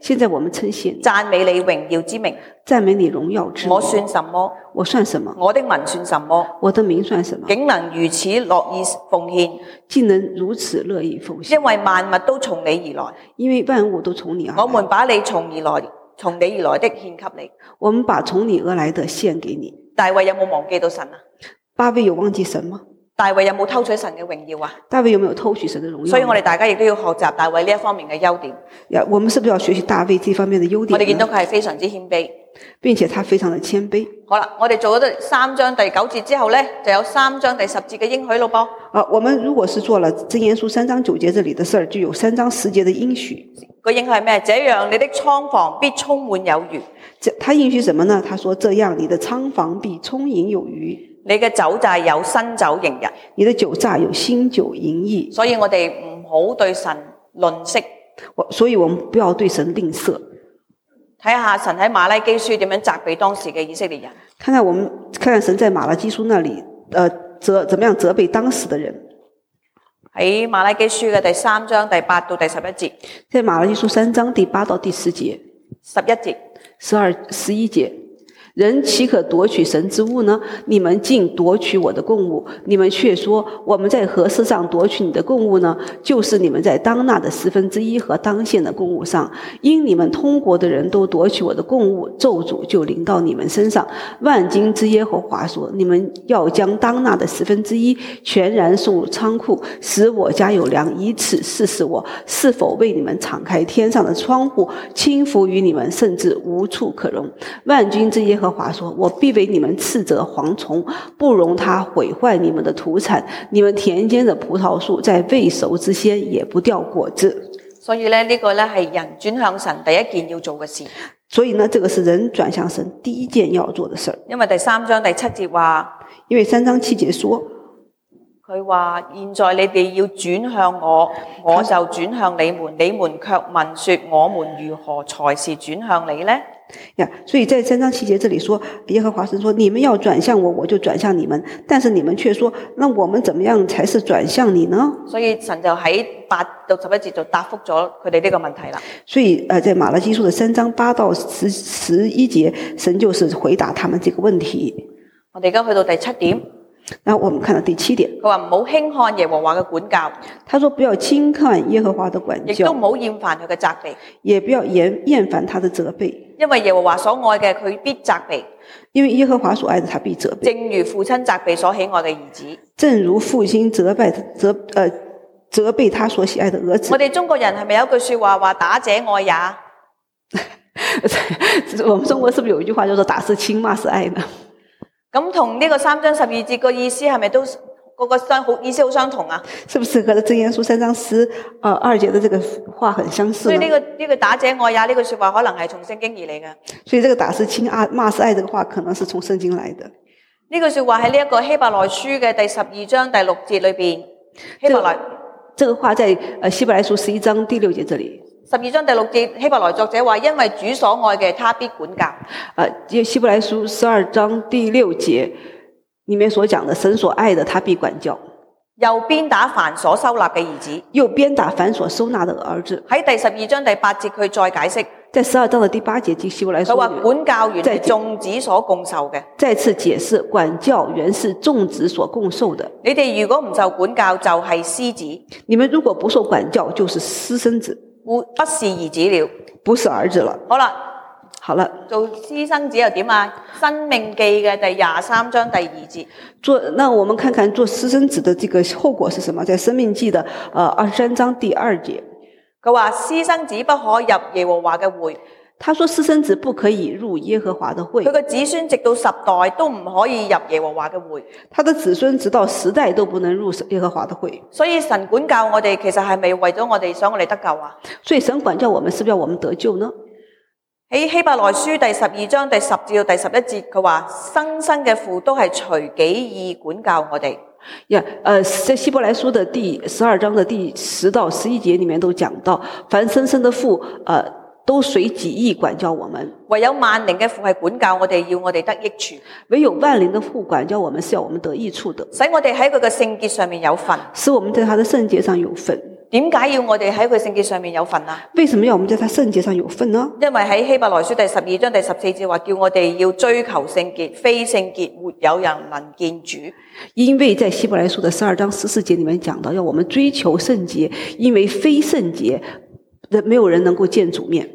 现在我们稱謝你， 讚美你榮耀之名。 讚美你榮耀之名。 我算什麼？ 我算什麼？ 我的民算什麼？ 我的名算什麼？ 竟能如此樂意奉獻， 竟能如此樂意奉獻， 因為萬物都從你而來。 因為萬物都從你而來。 我們把你從你而來的獻給你。 我們把從你而來的獻給你。 大衛有冇忘記到神啊？ 大衛有忘記神嗎？ 大衛有冇偷取神嘅榮耀啊？ 大衛有沒有偷取神的榮耀？ 所以我哋大家亦都要學習大衛呢一方面嘅優點。 我們是不是要學習大衛這方面的優點？ 我哋見到佢係非常之謙卑， 並且他非常的謙卑。 好啦，我哋做咗3章第9節之後呢，就有3章第10節嘅應許咯噃。 我們如果是做了箴言書3章9節這裡的事兒，就有3章10節的應許。 個應許係咩？這樣你的倉房必充滿有餘。 他應許什麼呢？他說這樣你的倉房必充盈有餘。 你嘅酒債有新酒盈溢， 你的酒債有新酒盈溢。 所以我哋唔好對神吝嗇， 所以我們不要對神吝嗇。 睇下神喺馬拉基書點樣責備當時嘅以色列人。 看看神在馬拉基書那裡，怎麼樣責備當時的人。 喺馬拉基書嘅第3章第8到第11節， 在馬拉基書3章第8到第10節 ，11節 ，11節。人豈可奪取神之物呢？你們竟奪取我的供物，你們卻說我們在何事上奪取你的供物呢？就是你們在當納的1/10和當獻的供物上。因你們通國的人都奪取我的供物，咒詛就臨到你們身上。萬軍之耶和華說：你們要將當納的1/10全然送入倉庫，使我家有糧，以此試試我是否為你們敞開天上的窗戶，傾福於你們，甚至無處可容。萬軍之耶和華說：我必為你們斥責蝗蟲，不容它毀壞你們的土產，你們田間的葡萄樹在未熟之先也不掉果子。 所以呢個呢係人轉向神第一件要做嘅事。 所以呢，這個是人轉向神第一件要做的事。 因為第3章第7節話， 因為3章7節說， 佢話現在你哋要轉向我，我就轉向你們，你們卻問說我們如何才是轉向你呢？ 所以在3章7節這裡說，耶和華神說，你們要轉向我，我就轉向你們，但是你們卻說，那我們怎麼樣才是轉向你呢？所以神就喺8到11節就答覆咗佢哋呢個問題啦。 所以在馬拉基書的3章8到11節，神就是回答他們這個問題。 我哋而家去到第7點。 那我們看到第7點， 佢話唔好輕看耶和華嘅管教。 他說不要輕看耶和華的管教， 亦都唔好厭煩佢嘅責備， 也不要厭煩他的責備。 因為耶和華所愛嘅佢必責備， 因為耶和華所愛的他必責備。 正如父親責備所喜愛嘅兒子， 正如父親責備他所喜愛的兒子。 我哋中國人係咪有句說話打者愛也？ 我們中國是不是有一句話叫做打是親，罵是愛呢？ 咁同呢個3章12節個意思係咪都意思好相同啊？ 是不是和箴言書3章12節的這個話很相似呢？ 所以呢個打者愛也呢句說話可能係從聖經而嚟嘅。 所以這個打是親，罵是愛這個話可能是從聖經來的。 呢句說話喺呢一個希伯來書嘅第12章第6節裏邊， 這個話在希伯來書11章第6節這裡。 12章第6節，希伯來作者話：因為主所愛嘅，他必管教。 希伯來書12章第6節裡面所講的，神所愛的，他必管教。 又鞭打凡所收納嘅兒子， 又鞭打凡所收納的兒子。 喺第12章第8節，佢再解釋。 在12章的第8節，即希伯來書， 佢話管教原係眾子所共受嘅。 再次解釋，管教原是眾子所共受的。 你哋如果唔受管教，就係私子。 你們如果不受管教，就是私生子。 不是兒子了， 不是兒子了。好了， 做私生子又點啊？申命記嘅第23章第2節。 那我們看看做私生子的這個後果是什麼？在申命記的23章第2節， 佢話私生子不可入耶和華嘅會。 他說私生子不可以入耶和華的會。 佢個子孫直到10代都唔可以入耶和華嘅會。 他的子孫直到10代都不能入耶和華的會。 所以神管教我哋，其實係咪為咗我哋想我哋得救啊？ 所以神管教我們，是不是要我們得救呢？ 喺希伯來書第12章第10至到第11節，佢話生嘅父都係隨己意管教我哋。 在希伯來書的第12章的第10到11節裡面都講到，凡生的父，都隨己意管教我們， 唯有萬靈嘅父係管教我哋，要我哋得益處。 唯有萬靈的父管教我們，是要我們得益處的， 使我哋喺佢嘅聖潔上面有份， 使我們在他的聖潔上有份。 點解要我哋喺佢聖潔上面有份啊？ 為什麼要我們在他聖潔上有份呢？ 因為喺希伯來書第12章第14節話，叫我哋要追求聖潔，非聖潔沒有人能見主。 因為在希伯來書的12章14節裏面講到，要我們追求聖潔，因為非聖潔沒有人能夠見主面。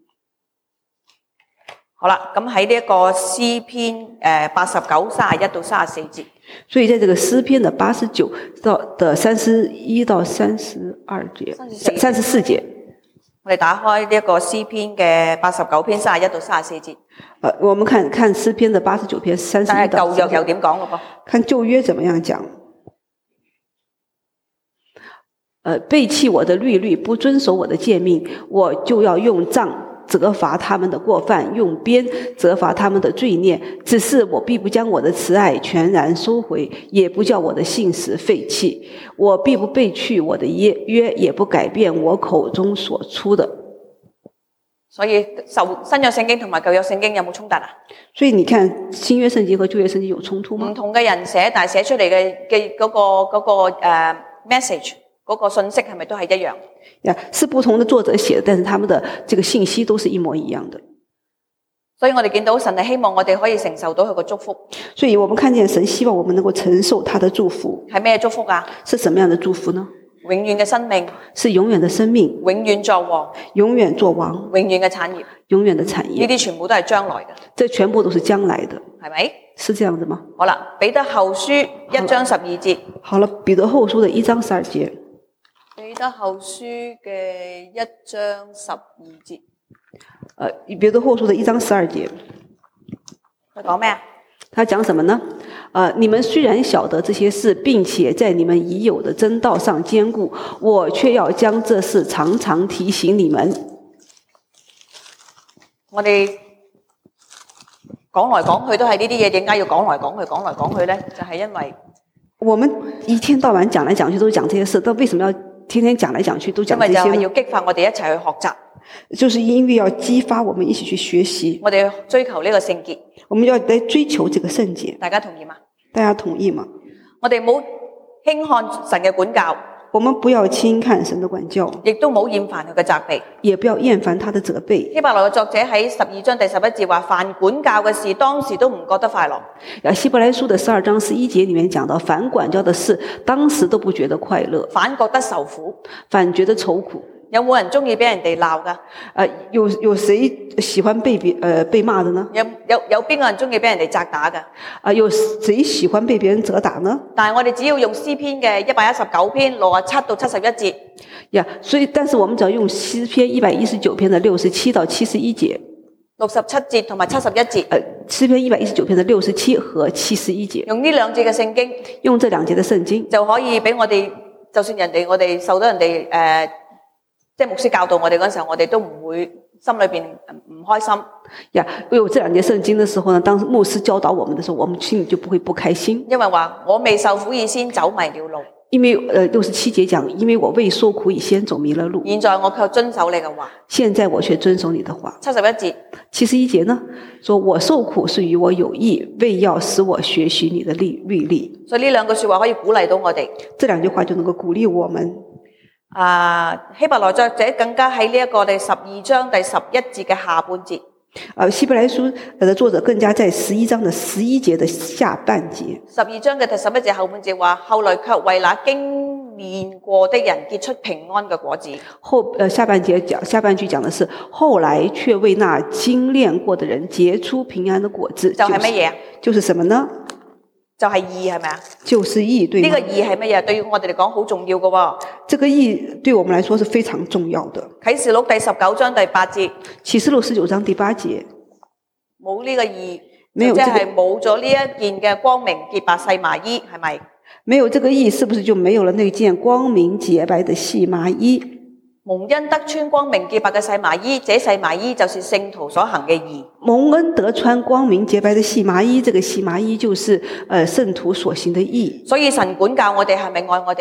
好啦，咁喺呢一個詩篇89 31到34節。 所以在這個詩篇的89的31到32節34節， 我哋打開呢一個詩篇嘅89篇31到34節。 我們看詩篇的89篇31到34節。 但係舊約又點講咯噃？ 看舊約怎麼樣講？背棄我的律例，不遵守我的誡命，我就要用杖責罰他們的過犯，用鞭責罰他們的罪孽。只是我必不將我的慈愛全然收回，也不叫我的信實廢棄。我必不背去我的約，也不改變我口中所出的。 所以新約聖經同埋舊約聖經有冇衝突啊？ 所以你看新約聖經和舊約聖經有衝突嗎？ 唔同嘅人寫，但係寫出嚟嘅嗰個message 嗰個信息係咪都係一樣？ 是不同的作者寫的，但是他們的這個信息都是一模一樣的。 所以我哋見到神係希望我哋可以承受到佢個祝福。 所以我們看見神希望我們能夠承受他的祝福。 係咩祝福啊？ 是什麼樣的祝福呢？ 永遠嘅生命， 是永遠的生命， 永遠作王， 永遠作王， 永遠嘅產業， 永遠的產業。 呢啲全部都係將來嘅。 這全部都是將來的， 係咪？ 是這樣的嗎？ 好啦，彼得後書1章12節。 好了，彼得後書的1章12節。 彼得後書嘅1章12節。 彼得後書的1章12節。 佢講咩啊？ 他講什麼呢？你們雖然曉得這些事，並且在你們已有的真道上堅固，我卻要將這事常常提醒你們。 我哋講來講去都係呢啲嘢，點解要講來講去呢？就係因為我們一天到晚講來講去都講這些事，但為什麼要天天講來講去都講這些呢？ 因為就係要激發我哋一齊去學習， 就是因為要激發我們一起去學習， 我哋追求呢個聖潔， 我們要來追求這個聖潔。 大家同意嗎？ 大家同意嗎？ 我哋冇輕看神嘅管教， 我們不要輕看神的管教， 亦都冇厭煩佢嘅責備， 也不要厭煩他的責備。 希伯來嘅作者喺12章第11節話：凡管教嘅事，當時都唔覺得快樂。 希伯來書的12章11節裏面講到，凡管教的事，當時都不覺得快樂， 反覺得受苦， 反覺得愁苦。 有冇人中意俾人哋鬧噶？ 有誰喜歡被罵的呢？ 有邊個人中意俾人哋責打噶？ 有誰喜歡被別人責打呢？ 但係我哋只要用詩篇嘅119篇67到71節。 所以但是我們只要用詩篇119篇的67到71節。 67節同埋71節。 詩篇119篇的67和71節。 用呢兩節嘅聖經。 用這兩節的聖經。就可以俾我哋，就算我哋受到人哋即係牧師教導我哋嗰時候，我哋都唔會心裏邊唔開心。 有這兩節聖經的時候呢，當牧師教導我們的時候，我們心裏就不會不開心。 因為話我未受苦以先走迷了路。 因為67節講，因為我未受苦以先走迷了路。 現在我卻遵守你嘅話。 現在我卻遵守你的話。 71節。 71節呢，說我受苦是與我有益，為要使我學習你的律例。 所以呢兩句說話可以鼓勵到我哋。 這兩句話就能夠鼓勵我們。 希伯來作者更加喺呢一個第12章第11節嘅下半節。 希伯來書的作者更加在11章的11節的下半節。12 章嘅第11節後半節話，後來卻為那經練過的人結出平安嘅果子。 下半句講的是，後來卻為那經練過的人結出平安的果子。 就係乜嘢啊？ 就是什麼呢？ 就係義，係咪啊？ 就是義，對嗎？ 呢個義係乜嘢？對於我哋嚟講好重要嘅喎。 這個義對我們來說是非常重要的。 啟示錄第19章第8節。 啟示錄19章第8節。 冇呢個義，即係冇咗呢一件嘅光明潔白細麻衣，係咪？ 沒有這個義，是不是就沒有了那件光明潔白的細麻衣？ 蒙恩得穿光明潔白嘅細麻衣，這細麻衣就是聖徒所行嘅義。 蒙恩得穿光明潔白的細麻衣，這個細麻衣就是聖徒所行的義。 所以神管教我哋係咪愛我哋啊？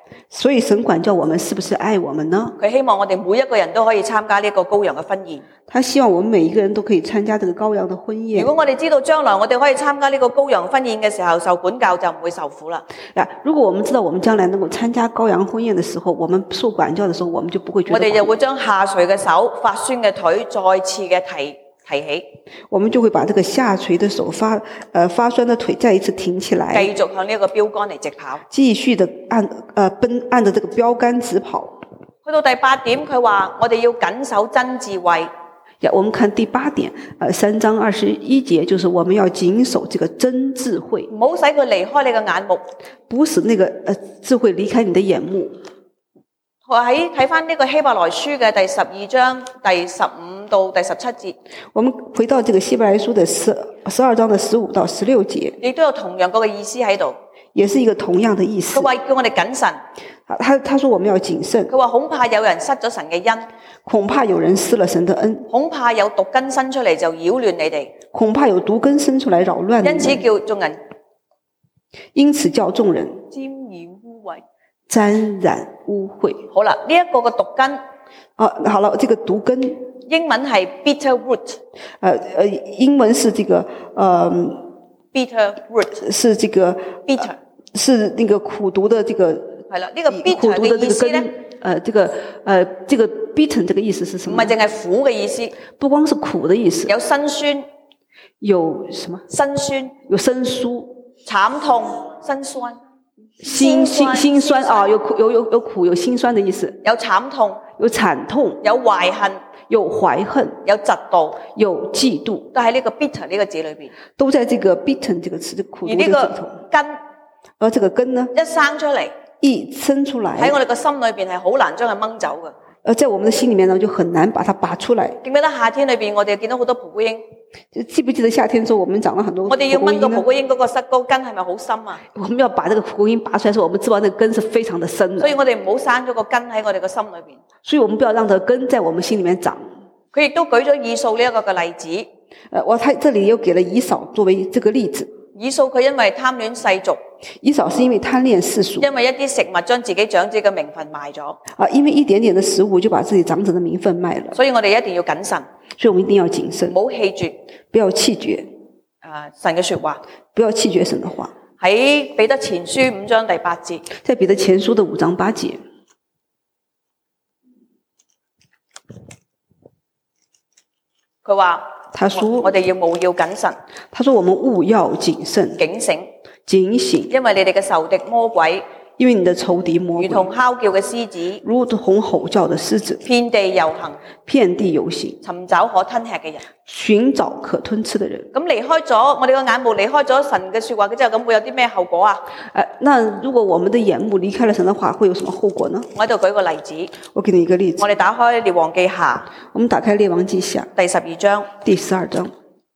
所以神管教我們是不是愛我們呢？ 佢希望我哋每一個人都可以參加呢個羔羊嘅婚宴。 他希望我們每一個人都可以參加這個羔羊的婚宴。 如果我哋知道將來我哋可以參加呢個羔羊婚宴嘅時候，受管教就唔會受苦啦。 如果我們知道我們將來能夠參加羔羊婚宴的時候，我們受管教的時候，我們就不會覺得苦。 我哋就會將下垂嘅手、發酸嘅腿再次嘅提起， 我們就會把這個下垂的手、發酸的腿再一次挺起來， 繼續向呢個標杆嚟直跑， 繼續的按着這個標杆直跑。 去到第8點，佢話我哋要謹守真智慧。 我們看第8點，3章21節，就是我們要謹守這個真智慧， 唔好使佢離開你嘅眼目， 不使那個智慧離開你的眼目。 我睇翻呢個希伯來書嘅第12章第15到第17節， 我們回到這個希伯來書的12章的15到16節， 亦都有同樣嗰個意思喺度， 也是一個同樣的意思。 佢話叫我哋謹慎， 他說我們要謹慎。 佢話恐怕有人失咗神嘅恩， 恐怕有人失了神的恩， 恐怕有毒根生出嚟就擾亂你哋， 恐怕有毒根生出來擾亂你們，因此叫眾人沾染污穢。 沾染污穢。 好啦，呢一個嘅毒根， 好了，這個毒根， 英文係 bitter root， 英文是這個 bitter root， 是這個 bitter， 是那個苦毒的這個， 係啦，呢個 bitter 嘅意思咧， 這個 bitter 這個意思是什麼？ 唔係淨係苦嘅意思， 不光是苦的意思， 有辛酸， 有什麼？ 辛酸， 有生疏、 慘痛、辛酸。 心酸啊，有苦有心酸的意思， 有慘痛， 有慘痛， 有懷恨， 有懷恨， 有嫉妒， 有嫉妒， 都喺呢個 bitter 呢個字裏邊， 都在這個 bitter 這個詞，苦毒的字頭。 而呢個根， 而這個根呢， 一生出嚟，喺我哋個心裏邊係好難將佢掹走嘅。 在我們的心裏面呢，就很難把它拔出來。 記唔記得夏天裏邊我哋見到好多蒲公英？ 記不記得夏天之後我們長了很多蒲公英呢？ 我哋要掹個蒲公英嗰個膝高根係咪好深啊？ 我們要把這個蒲公英拔出來的時候，我們知道那個根是非常的深的。 所以我哋唔好生咗個根喺我哋個心裏邊。 所以我們不要讓這個根在我們心裏面長。 佢亦都舉咗以掃呢一個嘅例子。 他這裏又給了以掃作為這個例子。 以掃佢因為貪戀世俗， 以掃是因為貪戀世俗， 因為一啲食物將自己長子嘅名分賣咗。 因為一點點的食物就把自己長子的名分賣了。 所以我哋一定要謹慎， 所以我們一定要謹慎， 唔好棄絕， 不要棄絕神嘅說話， 不要棄絕神的話。 喺彼得前書5章第8節， 在彼得前書的5章8節， 佢話。 他說我哋務要謹慎。 他說我們務要謹慎， 警醒， 警醒， 因為你哋嘅仇敵魔鬼， 因為你的仇敵魔鬼如同哮叫嘅獅子， 如同吼叫的獅子， 遍地遊行， 遍地遊行， 尋找可吞吃嘅人， 尋找可吞吃的人。 咁離開咗我哋個眼目，離開咗神嘅說話之後，咁會有啲咩後果啊？ 那如果我們的眼目離開了神的話，會有什麼後果呢？ 我喺度舉個例子， 我給你一個例子。 我哋打開列王記下， 我們打開列王記下第12章， 第12章。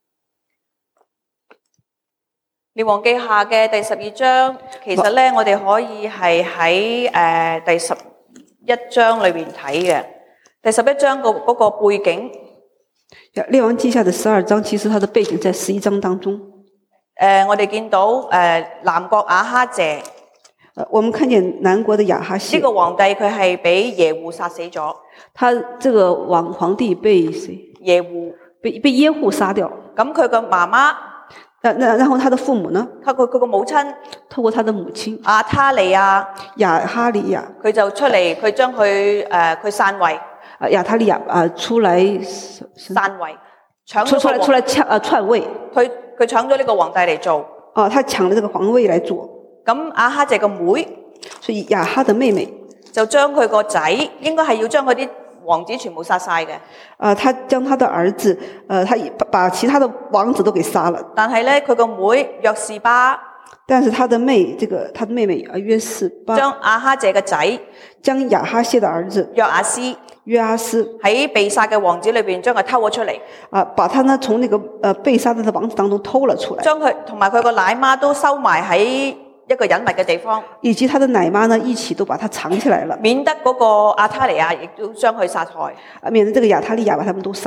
列王記下嘅第12章，其實咧我哋可以係喺第11章裏邊睇嘅。第11章嗰個背景， 列王記下的12章，其實它的背景在11章當中。 我哋見到南國亞哈謝， 我們看見南國的亞哈謝， 呢個皇帝佢係俾耶戶殺死咗。 他這個皇帝被誰？ 耶戶被耶戶殺掉。 咁佢個媽媽。 然後他的父母呢？ 佢個母親透過他的母親亞他利亞， 亞哈利亞， 佢就出嚟，佢將佢篡位。 亞他利亞出來篡位， 出來篡位。 佢搶咗呢個皇帝嚟做。 他搶了這個皇位來做。 咁亞哈謝個妹， 所以亞哈的妹妹就將佢個仔，應該係要將佢啲王子全部殺晒嘅。 他將他的兒子，他把其他的王子都給殺了。 但係咧，佢個妹約士巴， 但是他的妹妹約士巴， 將亞哈謝嘅仔， 將亞哈謝的兒子約阿斯喺被殺嘅王子裏邊將佢偷咗出嚟。 把他呢從那個被殺的王子當中偷了出來， 將佢同埋佢個奶媽都收埋喺一個隱密嘅地方， 以及他的奶媽呢一起都把他藏起來了， 免得嗰個亞他利亞亦都將佢殺害， 免得這個亞他利亞把他們都殺了。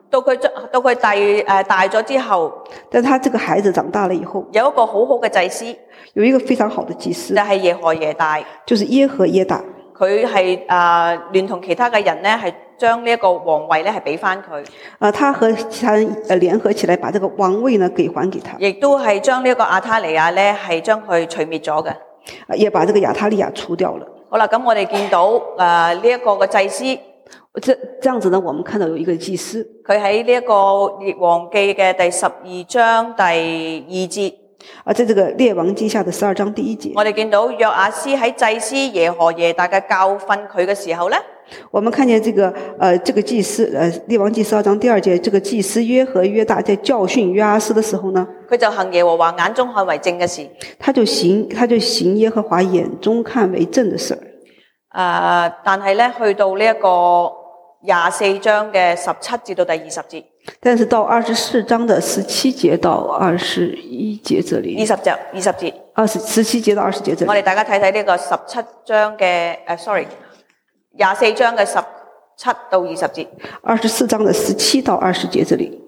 到佢大咗之後， 但他這個孩子長大了以後， 有一個好好嘅祭司， 有一個非常好的祭司就，係耶何耶大。 就是耶和耶大。 佢係聯同其他嘅人咧，係將呢一個皇位咧係俾翻佢， 他和其他人聯合起來，把這個王位呢給還給他， 亦都係將呢一個亞他利亞咧係將佢除滅咗嘅。 也把這個亞他利亞除掉了。 好啦，咁我哋見到呢一個嘅祭司， 這樣子呢，我們看到有一個祭司， 佢喺呢一個列王記嘅第12章第2節。 在這個列王記下的12章第1節， 我哋見到約亞斯喺祭司耶何耶大嘅教訓佢嘅時候咧， 我們看見這個祭司，列王記12章第2節，這個祭司約和約大在教訓約亞斯的時候呢， 佢就行耶和華眼中看為正嘅事。 他就行耶和華眼中看為正的事。 但係咧去到呢一個24章嘅17節到第20節。 但是到24章的17節到21節這裡 20節 ，17節到20節這裡， 我哋大家睇睇呢個17章嘅24章嘅17到20節。 24章的17到20節這裡。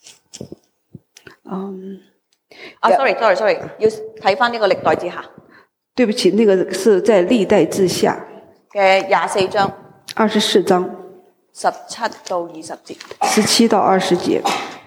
sorry， 要睇翻呢個歷代之下。 對不起，那個是在歷代之下嘅24章 ，24章 17到20節。 17到20節。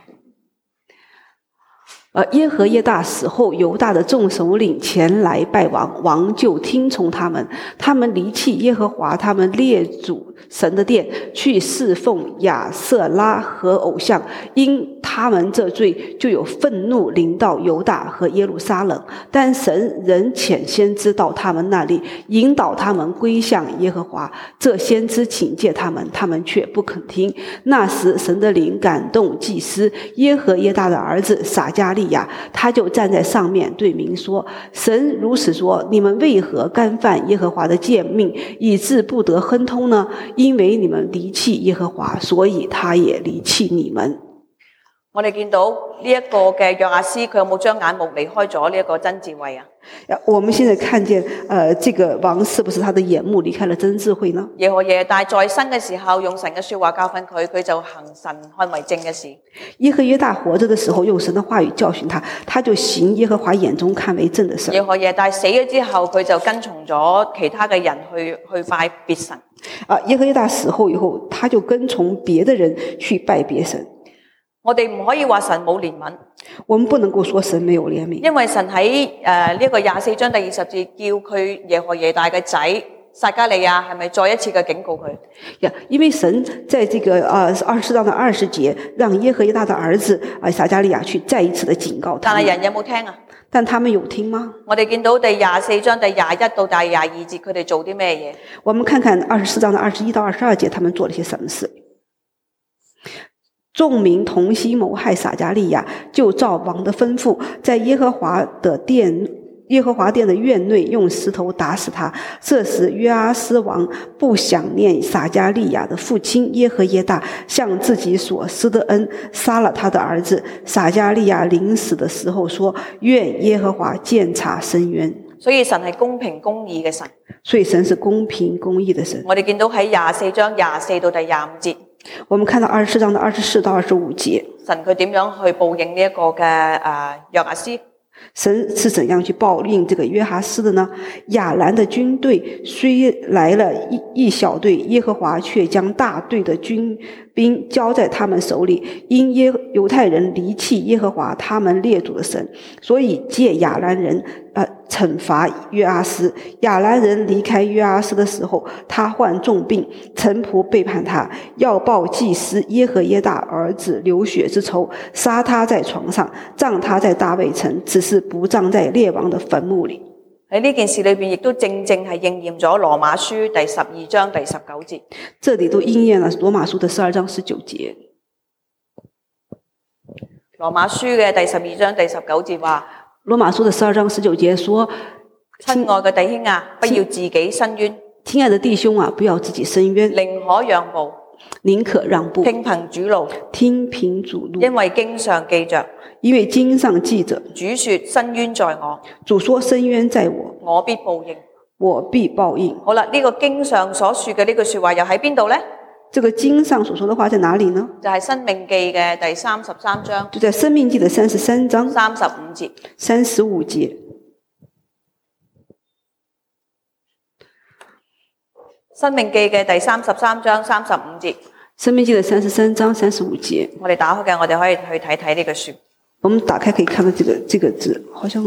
耶和耶大死後，猶大的眾首領前來拜王，王就聽從他們。他們離棄耶和華他們列祖神的殿，去侍奉亞舍拉和偶像，因他們這罪，就有憤怒臨到猶大和耶路撒冷。但神仍遣先知到他們那裡，引導他們歸向耶和華。這先知警戒他們，他們卻不肯聽。那時神的靈感動祭司耶和耶大的兒子撒迦利亞，他就站在上面對民說：神如此說，你們為何干犯耶和華的誡命，以致不得亨通呢？因為你們離棄耶和華，所以他也離棄你們。 我哋見到呢一個嘅約亞斯，佢有冇將眼目離開咗呢一個真智慧啊？ 我們現在看見，這個王是不是他的眼目離開了真智慧呢？ 耶何耶大在生嘅時候，用神嘅說話教訓佢，佢就行神看為正嘅事。 耶和耶大活着的時候，用神的話語教訓他，他就行耶和華眼中看為正的事。 耶何耶大死咗之後，佢就跟從咗其他嘅人去拜別神。 耶和耶大死後以後，他就跟從別的人去拜別神。 我哋唔可以話神冇憐憫， 我們不能夠說神沒有憐憫， 因為神喺呢個24章第20節叫佢耶何耶大嘅仔撒迦利亞係咪再一次嘅警告佢？ 因為神在這個24章的20節，讓耶和耶大的兒子撒迦利亞去再一次的警告他。 但係人有冇聽啊？ 但他們有聽嗎？ 我哋見到第24章第21到第22節，佢哋做啲咩嘢？ 我們看看24章的21到22節，他們做了些什麼事？眾民同心謀害撒迦利亞，就照王的吩咐，在耶和華殿的院內用石頭打死他。這時約阿斯王不想念撒迦利亞的父親耶和耶大向自己所施的恩，殺了他的兒子。撒迦利亞臨死的時候說：願耶和華鑒察伸冤。 所以神係公平公義嘅神。 所以神是公平公義的神。 我哋見到喺24章24到第25節。 我們看到24章的24到25節， 神佢點樣去報應呢一個嘅約亞斯？ 神是怎樣去報應這個約哈斯的呢？亞蘭的軍隊雖來了一小隊，耶和華卻將大隊的軍兵交在他們手裏，因猶太人離棄耶和華他們列祖的神，所以借亞蘭人懲罰約阿斯。亞蘭人離開約阿斯的時候，他患重病，臣僕背叛他，要報祭司耶和耶大兒子流血之仇，殺他在床上，葬他在大衛城，只是不葬在列王的墳墓裏。 喺呢件事裏邊，亦都正正係應驗咗羅馬書第12章第19節。 這裏都應驗了羅馬書的12章19節。 羅馬書嘅第12章第19節話， 羅馬書的12章19節說： 親愛嘅弟兄啊，不要自己伸冤。 親愛的弟兄啊，不要自己伸冤， 寧可讓步， 寧可讓步， 聽憑主怒， 聽憑主怒。 因為經上記着， 因為經上記着， 主說伸冤在我， 主說伸冤在我， 我必報應， 我必報應。 好啦，呢個經上所說嘅呢句說話又喺邊度呢？ 這個經上所說的話在哪裡呢？ 就係《申命記》嘅第33章就在《申命記》的33章 35節。 35節。 申命記嘅第33章35節。 申命記的33章35節。 我哋打開嘅，我哋可以去睇睇呢句說。 我們打開可以看到這個字，好像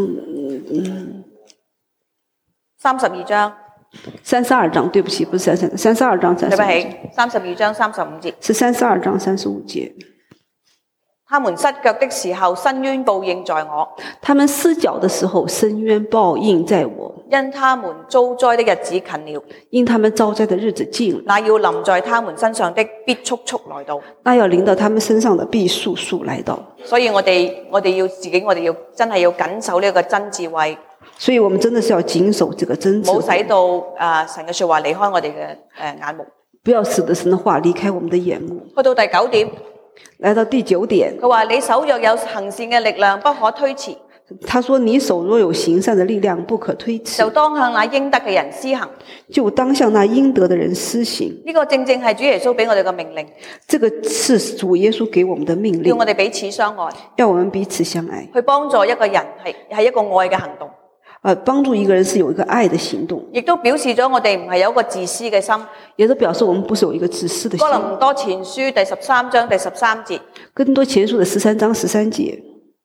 32章。 32章，對不起，不是32章35節。 對不起，32章35節。 是32章35節。 他們失腳的時候，伸冤報應在我。 他們失腳的時候，伸冤報應在我。 因他們遭災的日子近了， 因他們遭災的日子近了， 那要臨在他們身上的必速速來到。 那要臨到他們身上的必速速來到。 所以我哋要真係要緊守呢個真智慧。 所以我們真的是要謹守這個真智慧， 唔好使到神嘅說話離開我哋嘅眼目， 不要使得神的話離開我們的眼目。 去到第9點， 來到第9點， 佢話你手若有行善嘅力量，不可推辭。 他說你手若有行善的力量，不可推辭， 就當向那應得嘅人施行。 就當向那應得的人施行。 呢個正正係主耶穌俾我哋嘅命令。 這個是主耶穌給我們的命令， 要我哋彼此相愛， 要我們彼此相愛， 去幫助一個人係一個愛嘅行動。 幫助一個人是有一個愛的行動， 亦都表示咗我哋唔係有一個自私嘅心， 也都表示我們不是有一個自私的心。 哥林多前書第13章第13節， 哥林多前書的13章13節，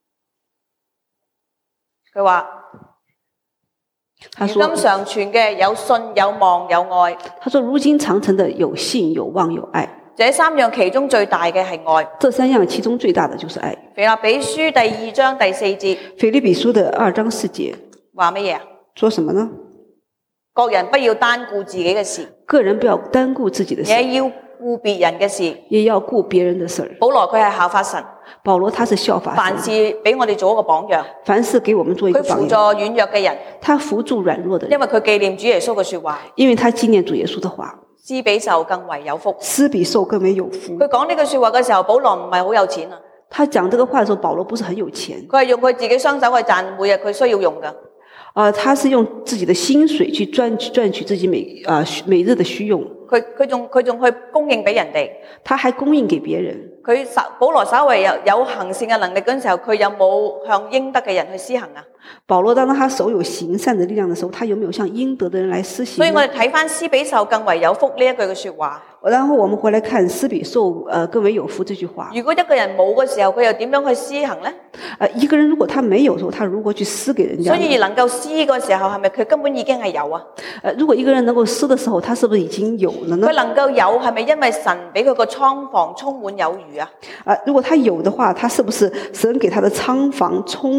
佢話：如今常存嘅有信有望有愛。 他說如今長存的有信有望有愛。 這3樣其中最大嘅係愛。 這3樣其中最大的就是愛。 腓立比書第2章第4節， 腓立比書的2章4節話乜嘢啊？ 說什麼呢？ 各人不要單顧自己嘅事， 個人不要單顧自己的事， 也要顧別人嘅事， 也要顧別人的事。 保羅佢係效法神， 保羅他是效法神， 凡事俾我哋做一個榜樣， 凡事給我們做一個榜樣。 佢輔助軟弱嘅人， 他輔助軟弱的人， 因為佢紀念主耶穌嘅說話， 因為他紀念主耶穌的話。 施比受更為有福， 施比受更為有福。 佢講呢句說話嘅時候，保羅唔係好有錢啊。 他講這個話的時候，保羅不是很有錢， 佢係用佢自己雙手去賺每日佢需要用嘅。 他是用自己的薪水去賺取自己每日的需用。 佢仲去供應俾人哋， 他還供應給別人。 保羅稍微有行善嘅能力嗰陣時候，佢有冇向應得嘅人去施行啊？ 保羅當他手有行善的力量的時候，他有沒有向應得的人來施行？ 所以我哋睇翻施比受更為有福呢一句嘅說話。 然後我們回來看施比受更為有福這句話。 如果一個人冇嘅時候，佢又點樣去施行呢？ 一個人如果他沒有的時候，他如何去施給人家？ 所以能夠施嘅時候，係咪佢根本已經係有啊？ 如果一個人能夠施的時候，他是不是已經有了呢？ 佢能夠有，係咪因為神俾佢個倉房充滿有餘啊？ 如果他有的話，他是不是神給他的倉房充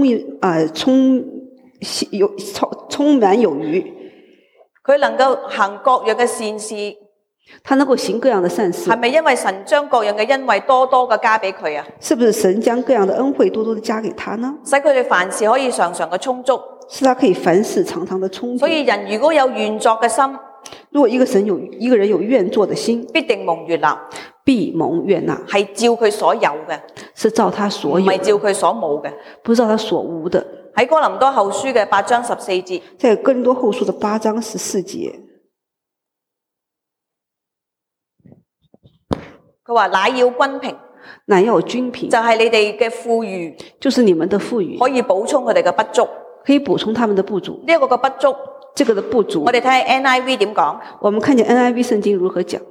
滿有餘？ 佢能夠行各樣嘅善事， 他能夠行各樣的善事， 係咪因為神將各樣嘅恩惠多多嘅加俾佢啊？ 是不是神將各樣的恩惠多多的加給他呢？ 使佢哋凡事可以常常嘅充足， 是他可以凡事常常的充足。 所以人如果有願作嘅心， 如果一個人有願作的心， 必定蒙悅納， 必蒙悅納， 係照佢所有嘅， 是照他所有， 唔係照佢所冇嘅， 不是照他所無的。 喺哥林多後書嘅8章14節， 在哥林多後書的8章14節， 佢話乃要均平， 乃要均平， 就係你哋嘅富裕， 就是你們的富裕， 可以補充佢哋嘅不足， 可以補充他們的不足。 呢一個嘅不足， 這個的不足， 我哋睇下 NIV 點講。 我們看見 NIV 聖經如何講。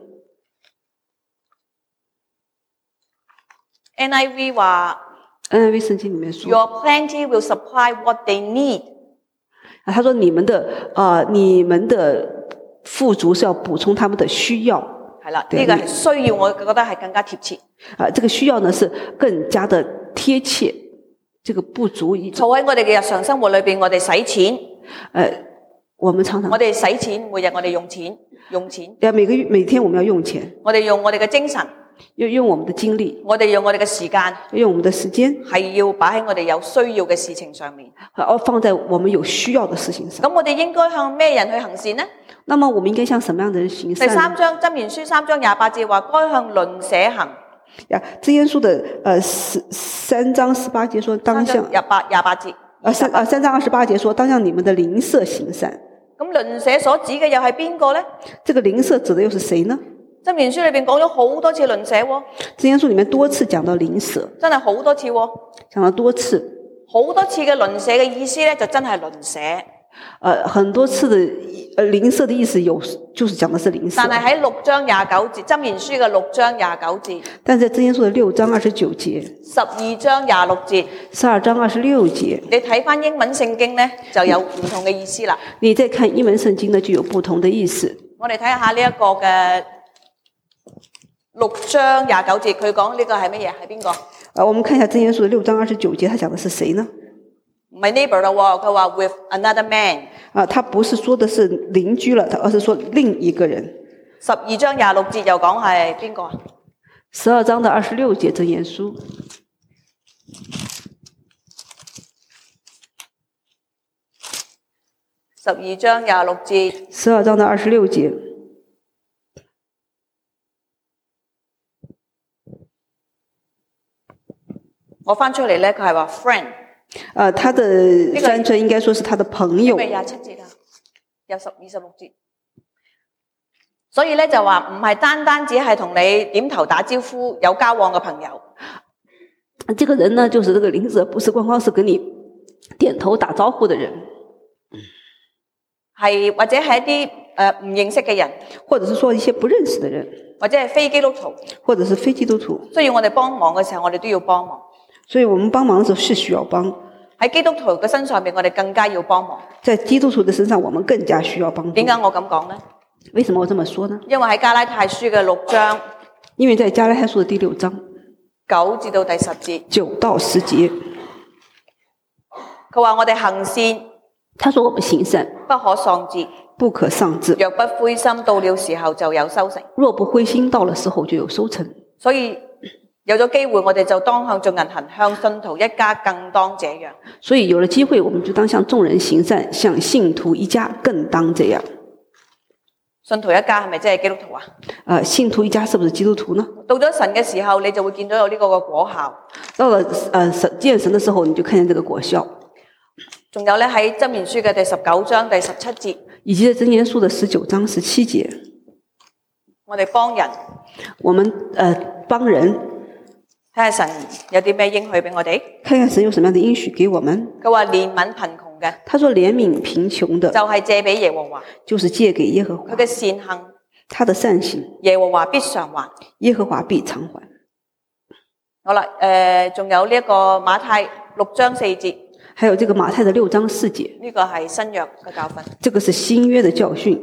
NIV 話 NIV 聖經裡面說 Your plenty will supply what they need。 他說你們的富足是要補充他們的需要。 係啦，呢個係需要，我覺得係更加貼切。 這個需要呢是更加的貼切。這個不足以坐喺我哋嘅日常生活裏邊，我哋使錢。 我們常常我哋使錢，每日我哋用錢。 每天我們要用錢。 我哋用我哋嘅精神。 要用我們的精力， 我哋用我哋嘅時間， 要用我們的時間， 係要擺喺我哋有需要嘅事情上面， 放在我們有需要的事情上。 咁我哋應該向咩人去行善呢？ 那麼我們應該向什麼樣的人行善？ 第3章箴言書3章28節話，該向鄰舍行。 箴言書的3章18節說，當向 28節 3章28節說，當向你們的鄰舍行善。 咁鄰舍所指嘅又係邊個呢？ 這個鄰舍指的又是誰呢？ 箴言書裏邊講咗好多次鄰舍喎， 箴言書裡面多次講到鄰舍， 真係好多次喎， 講了多次。 好多次嘅鄰舍嘅意思咧，就真係鄰舍。 很多次的鄰舍的意思就是講的是鄰舍。 但係喺6章29節，箴言書嘅6章29節， 但是在箴言書的6章29節、 12章26節、 12章26節， 你睇翻英文聖經咧，就有唔同嘅意思啦。 你再看英文聖經呢，就有不同的意思。 我哋睇下呢一個嘅6章29節，佢講呢個係乜嘢？係邊個？ 我們看一下箴言書的6章29節，他講的是誰呢？ 唔係 neighbor 啦，佢話 with another man。 他不是說的是鄰居了，而是說另一個人。 12章26節又講係邊個啊 ？12章的26節箴言書。 12章26節。 12章的26節。 我翻出嚟咧，佢係話 friend。 他的翻譯應該說是他的朋友。 因為27節啊，有26節。所以咧就話唔係單單只係同你點頭打招呼有交往嘅朋友。 這個人呢，就是這個鄰舍，不是光光是跟你點頭打招呼的人， 係或者係一啲唔認識嘅人， 或者是說一些不認識的人， 或者係非基督徒， 或者是非基督徒。 需要我哋幫忙嘅時候，我哋都要幫忙。 所以我們幫忙的時候是需要幫。 喺基督徒嘅身上面，我哋更加要幫忙。 在基督徒的身上，我們更加需要幫助。 點解我咁講呢？ 為什麼我這麼說呢？ 因為喺加拉太書嘅6章， 因為在加拉太書的第6章 9至到第10節 ，9到10節， 佢話我哋行善， 他說我們行善不可喪志， 不可喪志， 若不灰心，到了時候就有收成。 若不灰心，到了時候就有收成。 所以有咗機會，我哋就當向眾人行，向信徒一家更當這樣。 所以有了機會，我們就當向眾人行善，向信徒一家更當這樣。 信徒一家係咪真係基督徒啊？ 信徒一家是不是基督徒呢？ 到咗神嘅時候，你就會見到有呢個嘅果效。 到了見神的時候，你就看見這個果效。 仲有咧喺箴言書嘅第19章第17節， 以及在箴言書的19章17節， 我哋幫人， 我們幫人， 睇下神有啲咩應許俾我哋。 看看神有什麼樣的應許給我們。 佢話憐憫貧窮嘅， 他說憐憫貧窮的， 就係借俾耶和華， 就是借給耶和華。 佢嘅善行， 他的善行， 耶和華必償還， 耶和華必償還。 好啦，仲有呢一個馬太6章4節， 還有這個馬太的6章4節， 呢個係新約嘅教訓。 這個是新約的教訓。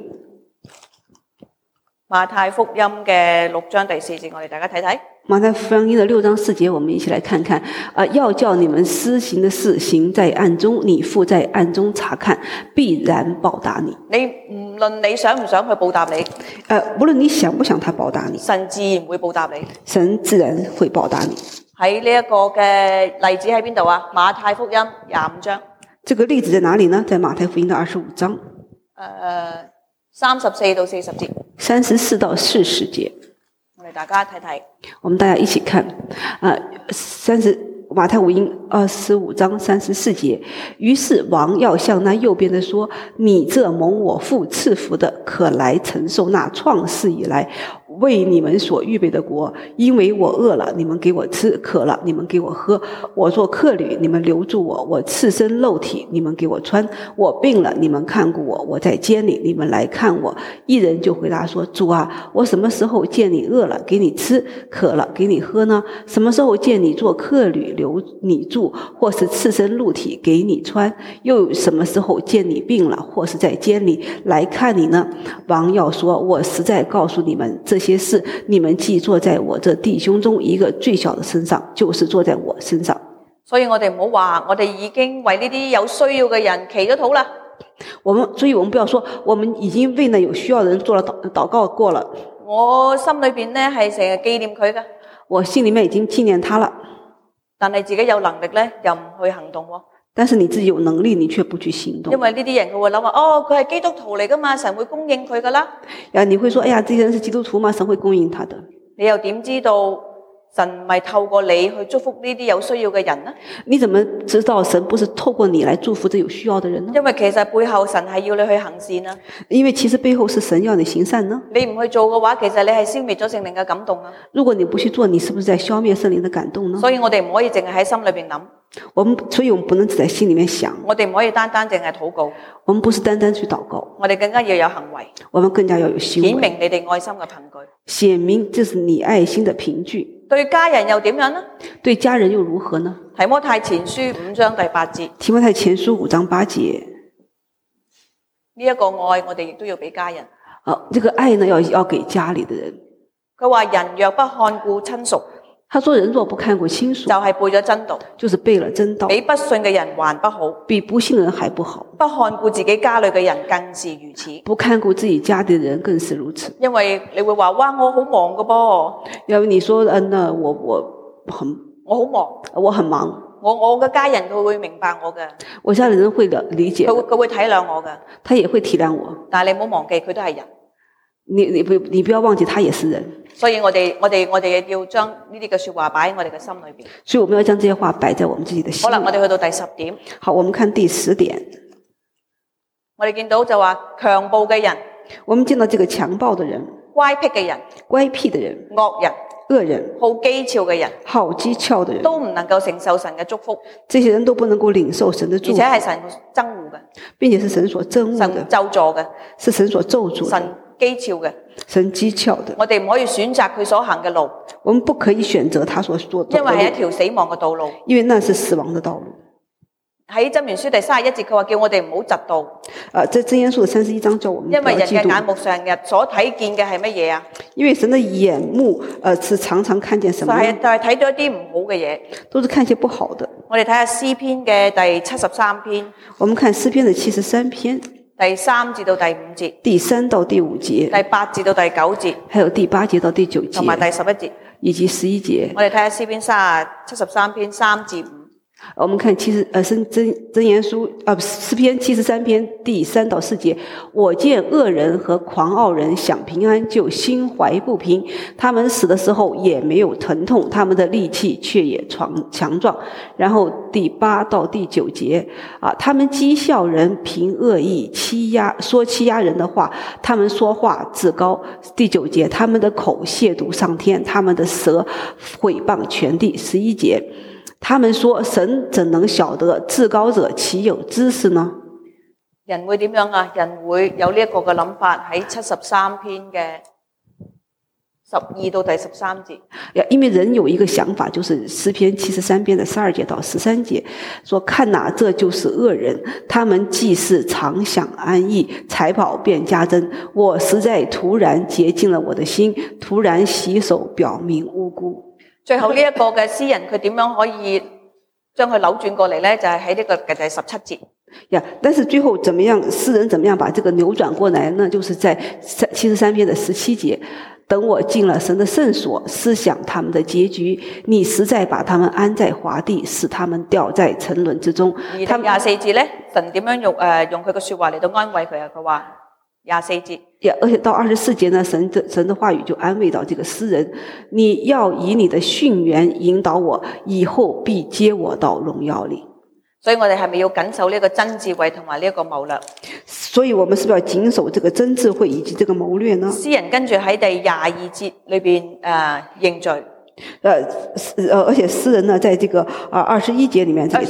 馬太福音嘅6章第4節，我哋大家睇睇。 馬太福音的6章4節，我們一起來看看。要叫你們施行的事行在暗中，你父在暗中查看，必然報答你。 你唔論你想唔想去報答你， 無論你想不想他報答你， 神自然會報答你。 神自然會報答你。 喺呢一個嘅例子喺邊度啊？馬太福音25章。 這個例子在哪裡呢？在馬太福音的25章。 34到40節。 34到40節。 我哋大家睇睇。 我們大家一起看。馬太福音25章34節。於是王要向那右邊的說：你這蒙我父賜福的，可來承受那創世以來為你們所預備的國。因為我餓了，你們給我吃；渴了，你們給我喝；我做客旅，你們留住我；我赤身露體，你們給我穿；我病了，你們看顧我；我在監裡，你們來看我。一人就回答說：主啊，我什麼時候見你餓了，給你吃；渴了，給你喝呢？什麼時候見你做客旅，留你住，或是赤身露體，給你穿？又什麼時候見你病了，或是在監裡來看你呢？王要說：我實在告訴你們，這些事你們既做在我這弟兄中一個最小的身上，就是做在我身上。 所以我哋唔好話我哋已經為呢啲有需要嘅人祈咗禱啦。 所以我們不要說我們已經為那有需要的人做了禱告過了。 我心裏邊呢係成日紀念佢嘅， 我心裏面已經紀念他了，但係自己有能力呢又唔去行動喎。 但是你自己有能力，你卻不去行動。 因為呢啲人佢會諗話，佢係基督徒嚟噶嘛，神會供應佢噶啦。 你會說，哎呀，這些人是基督徒嘛，神會供應他的。 你又點知道神唔係透過你去祝福呢啲有需要嘅人呢？ 你怎麼知道神不是透過你來祝福這有需要的人呢？ 因為其實背後神係要你去行善啊。 因為其實背後是神要你行善呢。 你唔去做嘅話，其實你係消滅咗聖靈嘅感動啊。 如果你不去做，你是不是在消滅聖靈的感動呢？ 所以我哋唔可以淨係喺心裏邊諗， 所以我們不能只在心裡面想， 我哋唔可以單單淨係禱告， 我們不是單單去禱告， 我哋更加要有行為， 我們更加要有行為， 顯明你哋愛心嘅憑據。 顯明這是你愛心的憑據。 對家人又點樣呢？ 對家人又如何呢？ 提摩太前書5章第8節， 提摩太前書5章8節， 呢一個愛我哋亦都要俾家人。 這個愛呢要給家裡的人。 佢話人若不看顧親屬， 他說人若不看顧親屬， 就係背咗真道， 就是背了真道， 比不信嘅人還不好， 比不信人還不好。 不看顧自己家裏嘅人更是如此， 不看顧自己家的人更是如此。 因為你會話，哇，我好忙㗎噃， 因為你說那我很忙， 我嘅家人佢會明白我嘅， 我家人會理解， 佢會體諒我嘅， 他也會體諒我。 但係你唔好忘記佢都係人， 你不要忘記他也是人。 所以我哋要將呢啲嘅說話擺喺我哋嘅心裏邊。 所以我們要將這些話擺在我們自己的心裏。 好啦，我哋去到第10點。 好，我們看第10點。 我哋見到就話強暴嘅人， 我們見到這個強暴的人、 乖僻嘅人、惡人、 惡人、 好譏誚嘅人、 好譏誚的人， 都唔能夠承受神嘅祝福。 這些人都不能夠領受神的祝福， 而且係神憎惡嘅， 並且是神所憎惡的， 神咒詛嘅， 是神所咒詛的， 神譏誚嘅， 神譏誚的。 我哋唔可以選擇佢所行嘅路， 我們不可以選擇他所做的路， 因為係一條死亡嘅道路， 因為那是死亡的道路。 喺箴言書第31節，佢話叫我哋唔好嫉妒。 在箴言書的31章叫我們因為人嘅不要嫉妒， 眼目上日所睇見嘅係乜嘢啊？ 因為神的眼目是常常看見什麼？ 就係睇到一啲唔好嘅嘢， 都是看一些不好的。 我哋睇下詩篇嘅第73篇， 我們看詩篇的73篇第3至到第5節， 第3到第5節， 第8至到第9節， 還有第8節到第9節， 同埋第11節， 以及11節。 我哋睇下詩篇73篇3至5。 我們看箴言書詩篇73篇第3到4節，我見惡人和狂傲人享平安，就心懷不平。他們死的時候也沒有疼痛，他們的力氣卻也強壯。然後第8到第9節他們譏笑人，憑惡意說欺壓人的話，他們說話自高。第9節，他們的口褻瀆上天，他們的舌毀謗全地。11節，他們說神怎能曉得？至高者豈有知識呢？ 人會點樣啊？人會有呢一個嘅諗法，喺73篇嘅12到第13節。 因為人有一個想法，就是詩篇73篇的12節到13節，說看哪，這就是惡人，他們既是常享安逸，財寶便加增。我實在突然潔淨了我的心，突然洗手表明無辜。 最後呢一個嘅詩人，佢點樣可以將佢扭轉過嚟呢？就係喺呢個嘅第17節。 但是最後怎麼樣？詩人怎麼樣把這個扭轉過來呢？就是在73篇的17節，等我進了神的聖所，思想他們的結局，你實在把他們安在華地，使他們掉在沉淪之中。 而第24節呢，神點樣用佢嘅說話嚟到安慰佢啊？佢話24節， 而且到24節呢，神的話語就安慰到這個詩人，你要以你的訓言引導我，以後必接我到榮耀裏。 所以我哋係咪要謹守呢個真智慧同埋呢一個謀略？ 所以我們是不是要謹守這個真智慧以及這個謀略呢？詩人跟住喺第22節裏邊認罪。 而且詩人呢，在這個21節裏面這裡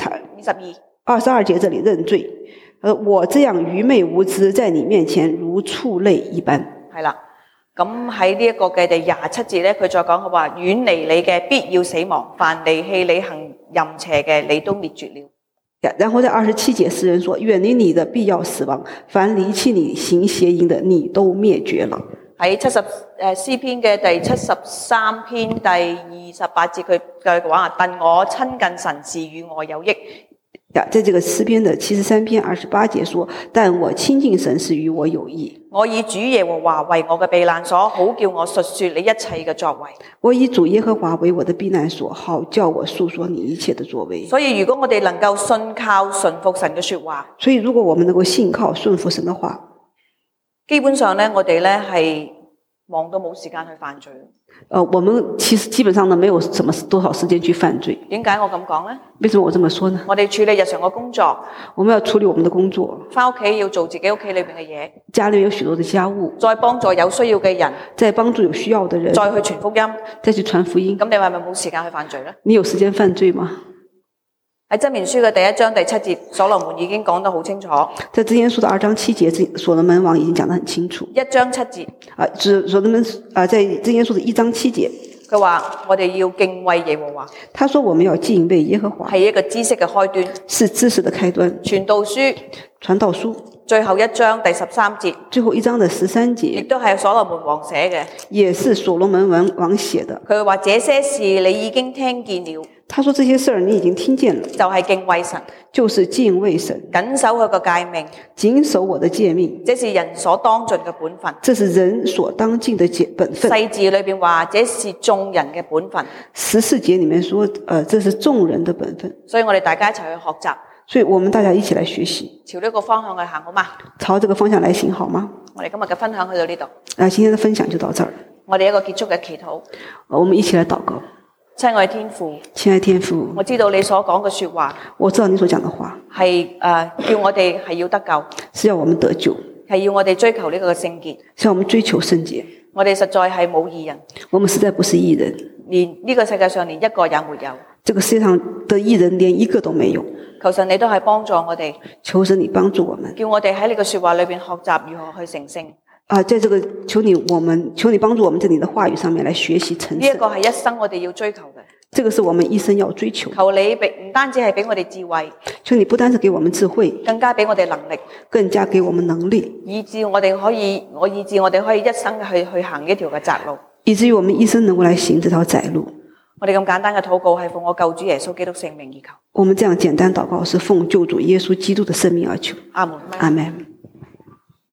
22節這裡認罪。我這樣愚昧無知，在你面前如畜類一般。 係啦，咁喺呢一個嘅第27節咧，佢再講佢話，遠離你嘅必要死亡，凡離棄你行淫邪嘅，你都滅絕了。 然後在27節，詩人說，遠離你的必要死亡，凡離棄你行邪淫的，你都滅絕了。喺詩篇嘅第73篇第28節，佢嘅話，但我親近神是與我有益。 在這個詩篇的73篇28節說，但我親近神是與我有益。 我以主耶和華為我嘅避難所，好叫我述說你一切嘅作為。 我以主耶和華為我的避難所，好叫我述說你一切的作為。 所以如果我哋能夠信靠順服神嘅說話， 所以如果我們能夠信靠順服神的話， 基本上呢，我哋呢係忙到冇時間去犯罪。 我們其實基本上呢，沒有多少時間去犯罪。 點解我咁講呢？ 為什麼我這麼說呢？ 我哋處理日常嘅工作， 我們要處理我們的工作， 返屋企要做自己屋企裏邊嘅嘢， 家裏有許多的家務， 再幫助有需要嘅人， 再幫助有需要的人， 再去傳福音， 再去傳福音。 咁你係咪冇時間去犯罪呢？ 你有時間犯罪嗎？ 喺箴言書嘅第1章第7節，所羅門已經講得好清楚。 在箴言書的2章7節，所羅門王已經講得很清楚。 1章7節， 所羅門在箴言書的1章7節， 佢話我哋要敬畏耶和華。 他說我們要敬畏耶和華， 係一個知識嘅開端， 是知識的開端。 傳道書， 傳道書最後1章第13節， 最後1章的13 亦節， 都係所羅門王寫嘅。 也是所羅門王寫的。 佢話這些事你已經聽見了， 他說這些事兒你已經聽見了， 就係敬畏神， 就是敬畏神， 謹守佢個誡命， 謹守我的誡命， 這是人所當盡嘅本分。 這是人所當盡的本分。 細字裏邊話這是眾人嘅本分。 14節裡面說，這是眾人的本分。 所以我哋大家一齊去學習， 所以我們大家一起來學習， 朝呢個方向去行，好嗎？ 朝這個方向來行，好嗎？ 我哋今日嘅分享去到呢度， 今天的分享就到這兒。 我哋一個結束嘅祈禱。 我們一起來禱告。 親愛的天父， 親愛的天父， 我知道你所講嘅說話， 我知道你所講的話係叫我哋係要得救， 是要我們得救， 係要我哋追求呢個聖潔， 是要我們追求聖潔。 我哋實在係冇義人， 我們實在不是義人， 連呢個世界上連一個也沒有。 這個世界上的義人連一個都沒有。 求神你都係幫助我哋， 求神你幫助我們， 叫我哋喺你嘅說話裏邊學習如何去成聖。 在這個求你幫助我們在你的話語上面來學習成聖。 呢一個係一生我哋要追求嘅。 這個是我們一生要追求的。 求你唔單止係俾我哋智慧， 求你不單是給我們智慧， 更加俾我哋能力， 更加給我們能力， 以致我哋可以一生去行呢條嘅窄路， 以至於我們一生能夠來行這條窄路。 我哋咁簡單嘅禱告係奉我救主耶穌基督聖名而求。 我們這樣簡單禱告是奉救主耶穌基督的聖名而求。 阿門。 阿門。